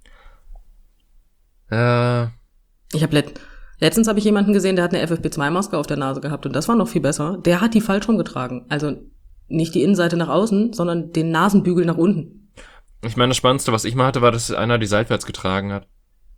Äh... Ich habe let- letztens habe ich jemanden gesehen, der hat eine F F P zwei Maske auf der Nase gehabt und das war noch viel besser. Der hat die falsch rumgetragen. Also nicht die Innenseite nach außen, sondern den Nasenbügel nach unten. Ich meine, das Spannendste, was ich mal hatte, war, dass einer die seitwärts getragen hat.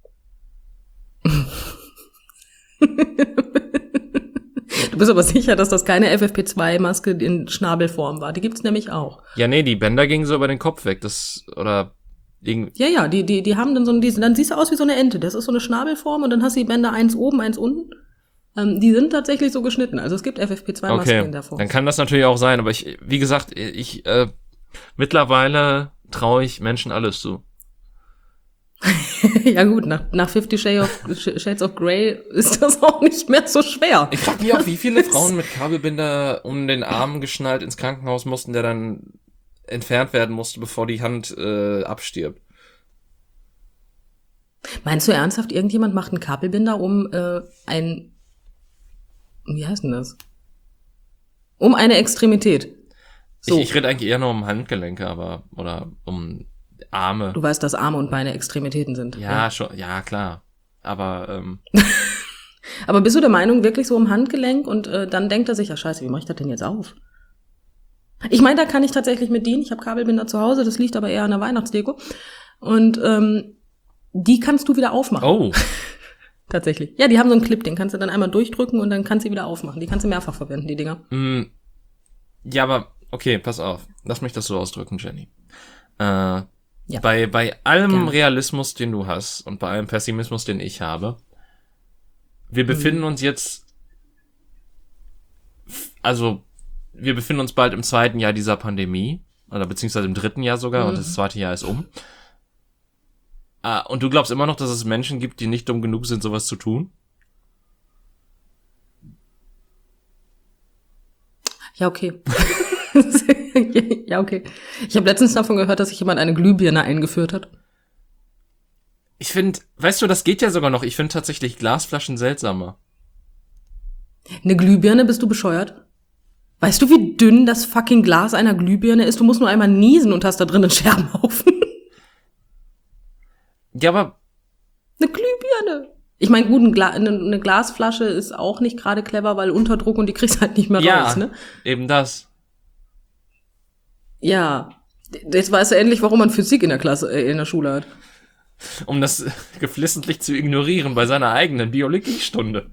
Du bist aber sicher, dass das keine F F P zwei Maske in Schnabelform war. Die gibt's nämlich auch. Ja, nee, die Bänder gingen so über den Kopf weg. Das, oder, Irgendwie. Ja, ja, die, die, die haben dann so ein, die, dann siehst du aus wie so eine Ente. Das ist so eine Schnabelform und dann hast du die Bänder eins oben, eins unten. Ähm, die sind tatsächlich so geschnitten. Also es gibt F F P zwei Masken Okay, in der Form. dann kann das natürlich auch sein, aber ich, wie gesagt, ich, äh, mittlerweile traue ich Menschen alles zu. Ja gut, nach, nach Fifty Shades of Grey ist das auch nicht mehr so schwer. Ich frage mich auch, wie viele Frauen mit Kabelbinder um den Arm geschnallt ins Krankenhaus mussten, der dann entfernt werden musste, bevor die Hand äh, abstirbt. Meinst du ernsthaft, irgendjemand macht einen Kabelbinder um äh, ein, wie heißt denn das? Um eine Extremität. So. Ich, ich rede eigentlich eher nur um Handgelenke, aber, oder um Arme. Du weißt, dass Arme und Beine Extremitäten sind. Ja, ja. schon, ja, klar. Aber, ähm. Aber bist du der Meinung, wirklich so um Handgelenk und äh, dann denkt er sich, ja scheiße, wie mache ich das denn jetzt auf? Ich meine, da kann ich tatsächlich mit dienen. Ich habe Kabelbinder zu Hause, das liegt aber eher an der Weihnachtsdeko. Und ähm, die kannst du wieder aufmachen. Oh. Tatsächlich. Ja, die haben so einen Clip, den kannst du dann einmal durchdrücken und dann kannst du wieder aufmachen. Die kannst du mehrfach verwenden, die Dinger. Mm, ja, aber, okay, pass auf. Lass mich das so ausdrücken, Jenny. Äh, ja. Bei, bei allem Gerne. Realismus, den du hast und bei allem Pessimismus, den ich habe, wir befinden mhm. uns jetzt, also, wir befinden uns bald im zweiten Jahr dieser Pandemie, oder beziehungsweise im dritten Jahr sogar, mhm. und das zweite Jahr ist um. Ah, und du glaubst immer noch, dass es Menschen gibt, die nicht dumm genug sind, sowas zu tun? Ja, okay. Ja, okay. Ich habe letztens davon gehört, dass sich jemand eine Glühbirne eingeführt hat. Ich finde, weißt du, das geht ja sogar noch. Ich finde tatsächlich Glasflaschen seltsamer. Eine Glühbirne, bist du bescheuert? Weißt du, wie dünn das fucking Glas einer Glühbirne ist? Du musst nur einmal niesen und hast da drin einen Scherbenhaufen. Ja, aber eine Glühbirne. Ich meine, gut, ein Gla- eine, eine Glasflasche ist auch nicht gerade clever, weil unter Druck und die kriegst halt nicht mehr ja, raus, ne? Eben das. Ja, jetzt weißt du endlich, warum man Physik in der Klasse, äh, in der Schule hat. Um das geflissentlich zu ignorieren bei seiner eigenen Biologiestunde.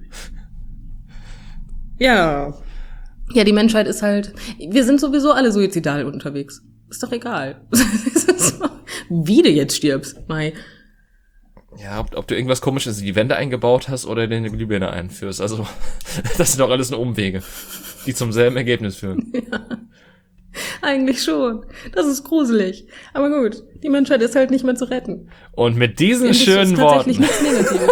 Ja. Ja, die Menschheit ist halt, wir sind sowieso alle suizidal unterwegs. Ist doch egal. Wie du jetzt stirbst, Mai. Ja, ob, ob du irgendwas Komisches in die Wände eingebaut hast oder dir eine Glühbirne einführst. Also, das sind doch alles nur Umwege, die zum selben Ergebnis führen. Ja, eigentlich schon. Das ist gruselig. Aber gut, die Menschheit ist halt nicht mehr zu retten. Und mit diesen Endlich schönen ist Worten. Tatsächlich nichts Negatives.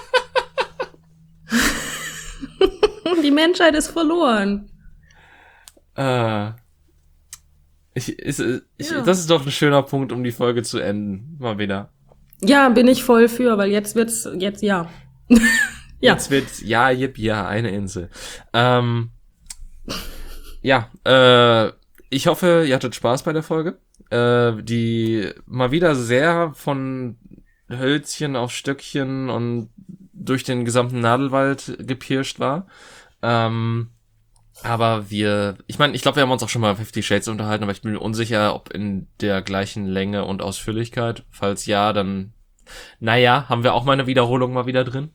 Die Menschheit ist verloren. Äh, ich, ist, ich, ja. Das ist doch ein schöner Punkt, um die Folge zu enden. Mal wieder. Ja, bin ich voll für, weil jetzt wird's, jetzt ja. Ja. Jetzt wird's, ja, jip, ja, eine Insel. Ähm, ja, äh, ich hoffe, ihr hattet Spaß bei der Folge, äh, die mal wieder sehr von Hölzchen auf Stöckchen und durch den gesamten Nadelwald gepirscht war. Ähm, aber wir, ich meine, ich glaube, wir haben uns auch schon mal Fifty Shades unterhalten, aber ich bin mir unsicher, ob in der gleichen Länge und Ausführlichkeit. Falls ja, dann, naja, haben wir auch mal eine Wiederholung mal wieder drin.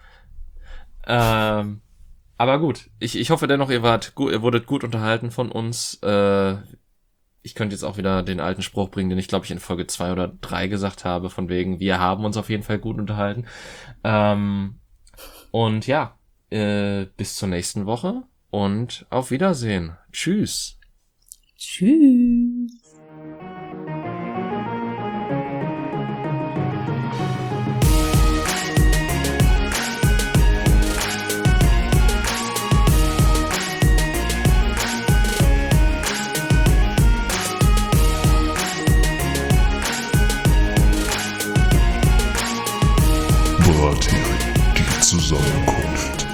Ähm, aber gut, ich, ich hoffe dennoch, ihr wart gut, ihr wurdet gut unterhalten von uns. Äh, ich könnte jetzt auch wieder den alten Spruch bringen, den ich glaube ich in Folge zwei oder drei gesagt habe, von wegen, wir haben uns auf jeden Fall gut unterhalten. Ähm, und ja, äh, bis zur nächsten Woche und auf Wiedersehen. Tschüss. Tschüss. Brathering, die Zusammenkunft.